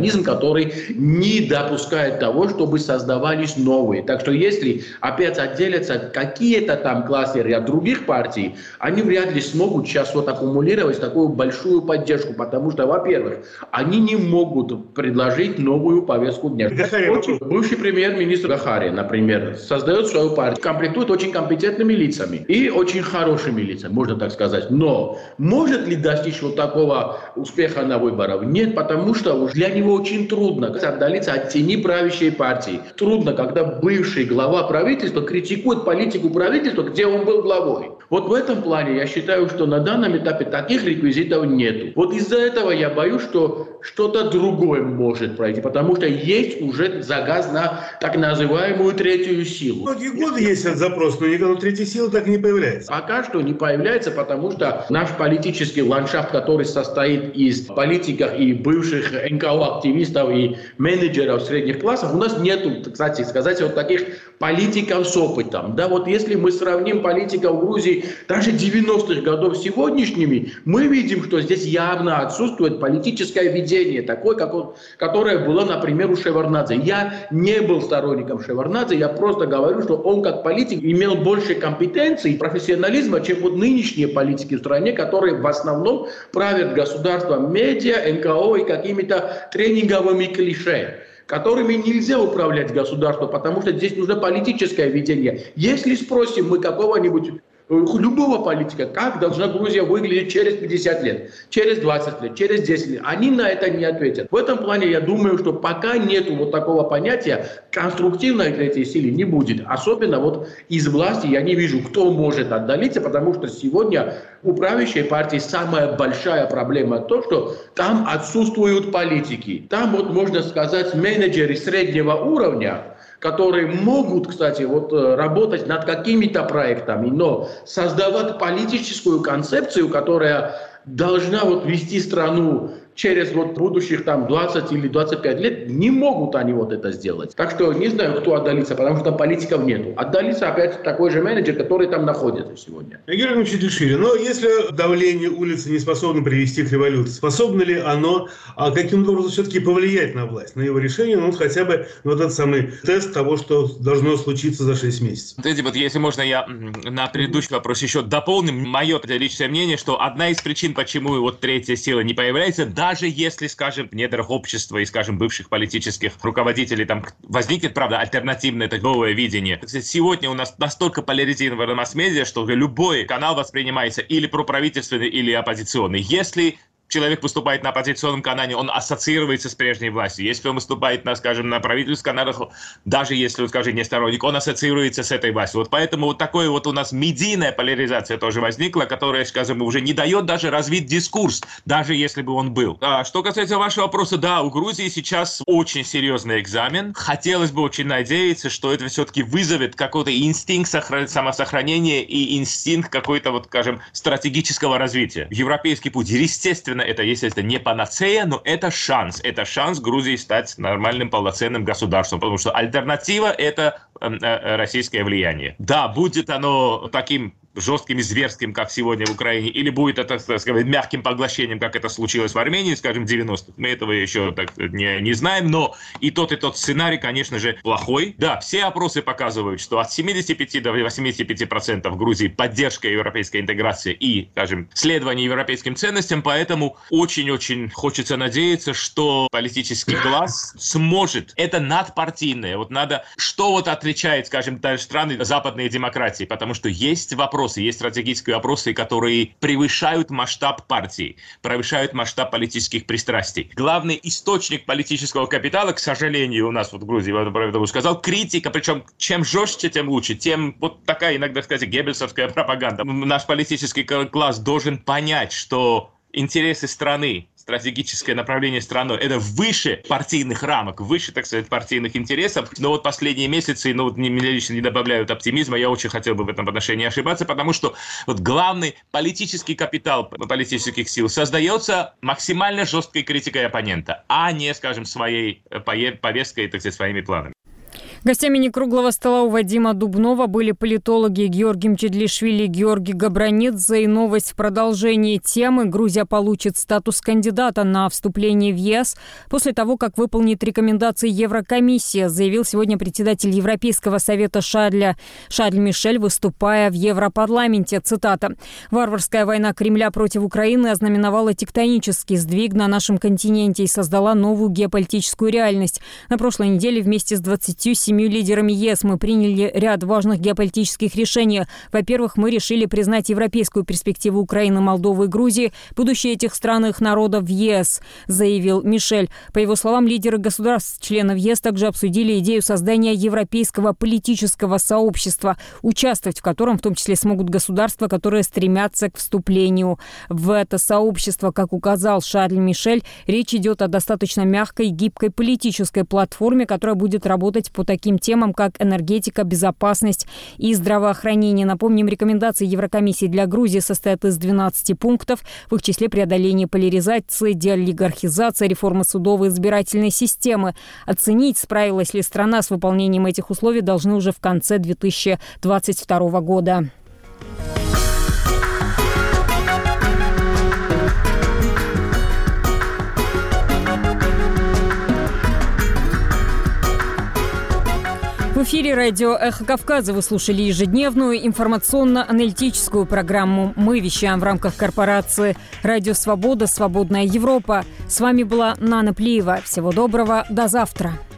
который не допускает того, чтобы создавались новые. Так что если опять отделятся какие-то там кластеры от других партий, они вряд ли смогут сейчас вот аккумулировать такую большую поддержку, потому что, во-первых, они не могут предложить новую повестку дня. Очень, бывший премьер-министр Гахари, например, создает свою партию, комплектует очень компетентными лицами и очень хорошими лицами, можно так сказать. Но может ли достичь вот такого успеха на выборах? Нет, потому что для него очень трудно отдалиться от тени правящей партии. Трудно, когда бывший глава правительства критикует политику правительства, где он был главой. Вот в этом плане я считаю, что на данном этапе таких реквизитов нету. Вот из-за этого я боюсь, что что-то другое может пройти, потому что есть уже загаз на так называемую третью силу. Многие годы есть этот запрос, но никакой третьей силы так и не появляется. Пока что не появляется, потому что наш политический ландшафт, который состоит из политиков и бывших эн ка о-активистов и менеджеров средних классов, у нас нету, кстати сказать, вот таких политиков с опытом. Да, вот если мы сравним политиков Грузии даже девяностых годов с сегодняшними, мы видим, что здесь явно отсутствует политическое видение, такое, как он, которое было, например, у Шеварднадзе. Я не был сторонником Шеварднадзе, я просто говорю, что он как политик имел больше компетенций и профессионализма, чем вот нынешние политики в стране, которые в основном правят государством медиа, эн ка о и какими-то тренинговыми клише, которыми нельзя управлять государством, потому что здесь нужно политическое видение. Если спросим мы какого-нибудь любого политика, как должна Грузия выглядеть через пятьдесят лет, через двадцать лет, через десять лет, они на это не ответят. В этом плане я думаю, что пока нету вот такого понятия, конструктивной третьей силы не будет. Особенно вот из власти я не вижу, кто может отдалиться, потому что сегодня у правящей партии самая большая проблема то, что там отсутствуют политики. Там вот, можно сказать, менеджеры среднего уровня, которые могут, кстати, вот, работать над какими-то проектами, но создавать политическую концепцию, которая должна вот, вести страну через вот, будущих там, двадцать или двадцать пять лет, не могут они вот это сделать. Так что не знаю, кто отдалится, потому что политиков нету. Отдалится опять такой же менеджер, который там находится сегодня. Георгий чуть шире. Но если давление улицы не способно привести к революции, способно ли оно а, каким-то образом все-таки повлиять на власть, на его решение, ну хотя бы вот этот самый тест того, что должно случиться за шесть месяцев? Знаете, вот если можно, я на предыдущий вопрос еще дополню. Мое личное мнение, что одна из причин, почему вот третья сила не появляется, даже если, скажем, в недрах общества и, скажем, бывших политических руководителей там возникнет, правда, альтернативное, это новое видение. Сегодня у нас настолько поляризирована масс-медиа, что любой канал воспринимается или проправительственный, или оппозиционный. Если человек выступает на оппозиционном канале, он ассоциируется с прежней властью. Если он выступает на, скажем, на правительственных каналах, даже если он, скажем, не сторонник, он ассоциируется с этой властью. Вот поэтому вот такой вот у нас медийная поляризация тоже возникла, которая, скажем, уже не дает даже развить дискурс, даже если бы он был. А что касается вашего вопроса, да, у Грузии сейчас очень серьезный экзамен. Хотелось бы очень надеяться, что это все-таки вызовет какой-то инстинкт самосохранения и инстинкт какой-то, вот, скажем, стратегического развития. Европейский путь, естественно, это, естественно, не панацея, но это шанс. Это шанс Грузии стать нормальным полноценным государством, потому что альтернатива – это э, э, российское влияние. Да, будет оно таким жестким и зверским, как сегодня в Украине, или будет это, так сказать, мягким поглощением, как это случилось в Армении, скажем, в девяностых. Мы этого еще так не, не знаем, но и тот, и тот сценарий, конечно же, плохой. Да, все опросы показывают, что от семидесяти пяти до восьмидесяти пяти процентов в Грузии поддержка европейской интеграции и, скажем, следование европейским ценностям, поэтому очень-очень хочется надеяться, что политический класс сможет. Это надпартийное. Вот надо, что вот отличает, скажем, даже страны западной демократии, потому что есть вопросы, есть стратегические вопросы, которые превышают масштаб партии, превышают масштаб политических пристрастий. Главный источник политического капитала, к сожалению, у нас вот в Грузии, я бы сказал, критика, причем чем жестче, тем лучше, тем вот такая, иногда, сказать, геббельсовская пропаганда. Наш политический класс должен понять, что интересы страны, стратегическое направление страны, это выше партийных рамок, выше, так сказать, партийных интересов. Но вот последние месяцы, ну вот мне лично не добавляют оптимизма, я очень хотел бы в этом отношении ошибаться, потому что вот главный политический капитал политических сил создается максимально жесткой критикой оппонента, а не, скажем, своей повесткой, так сказать, своими планами. Гостями некруглого стола у Вадима Дубнова были политологи Георгий Мчедлишвили и Георгий Габранидзе. И новость в продолжении темы. Грузия получит статус кандидата на вступление в ЕС после того, как выполнит рекомендации Еврокомиссии, заявил сегодня председатель Европейского совета Шарля, Шарль Мишель, выступая в Европарламенте. Цитата. «Варварская война Кремля против Украины ознаменовала тектонический сдвиг на нашем континенте и создала новую геополитическую реальность. На прошлой неделе вместе с двадцатью семью лидерами ЕС мы приняли ряд важных геополитических решений. Во-первых, мы решили признать европейскую перспективу Украины, Молдовы и Грузии, будущее этих стран и их народов в ЕС», заявил Мишель. По его словам, лидеры государств-членов ЕС также обсудили идею создания европейского политического сообщества, участвовать в котором в том числе смогут государства, которые стремятся к вступлению в это сообщество. Как указал Шарль Мишель, речь идет о достаточно мягкой, гибкой политической платформе, которая будет работать по таким темам, как энергетика, безопасность и здравоохранение. Напомним, рекомендации Еврокомиссии для Грузии состоят из двенадцати пунктов, в их числе преодоление поляризации, деолигархизация, реформа судовой и избирательной системы. Оценить, справилась ли страна с выполнением этих условий, должны уже в конце две тысячи двадцать второго года. В эфире радио «Эхо Кавказа» вы слушали ежедневную информационно-аналитическую программу. Мы вещаем в рамках корпорации «Радио Свобода. Свободная Европа». С вами была Нана Плиева. Всего доброго. До завтра.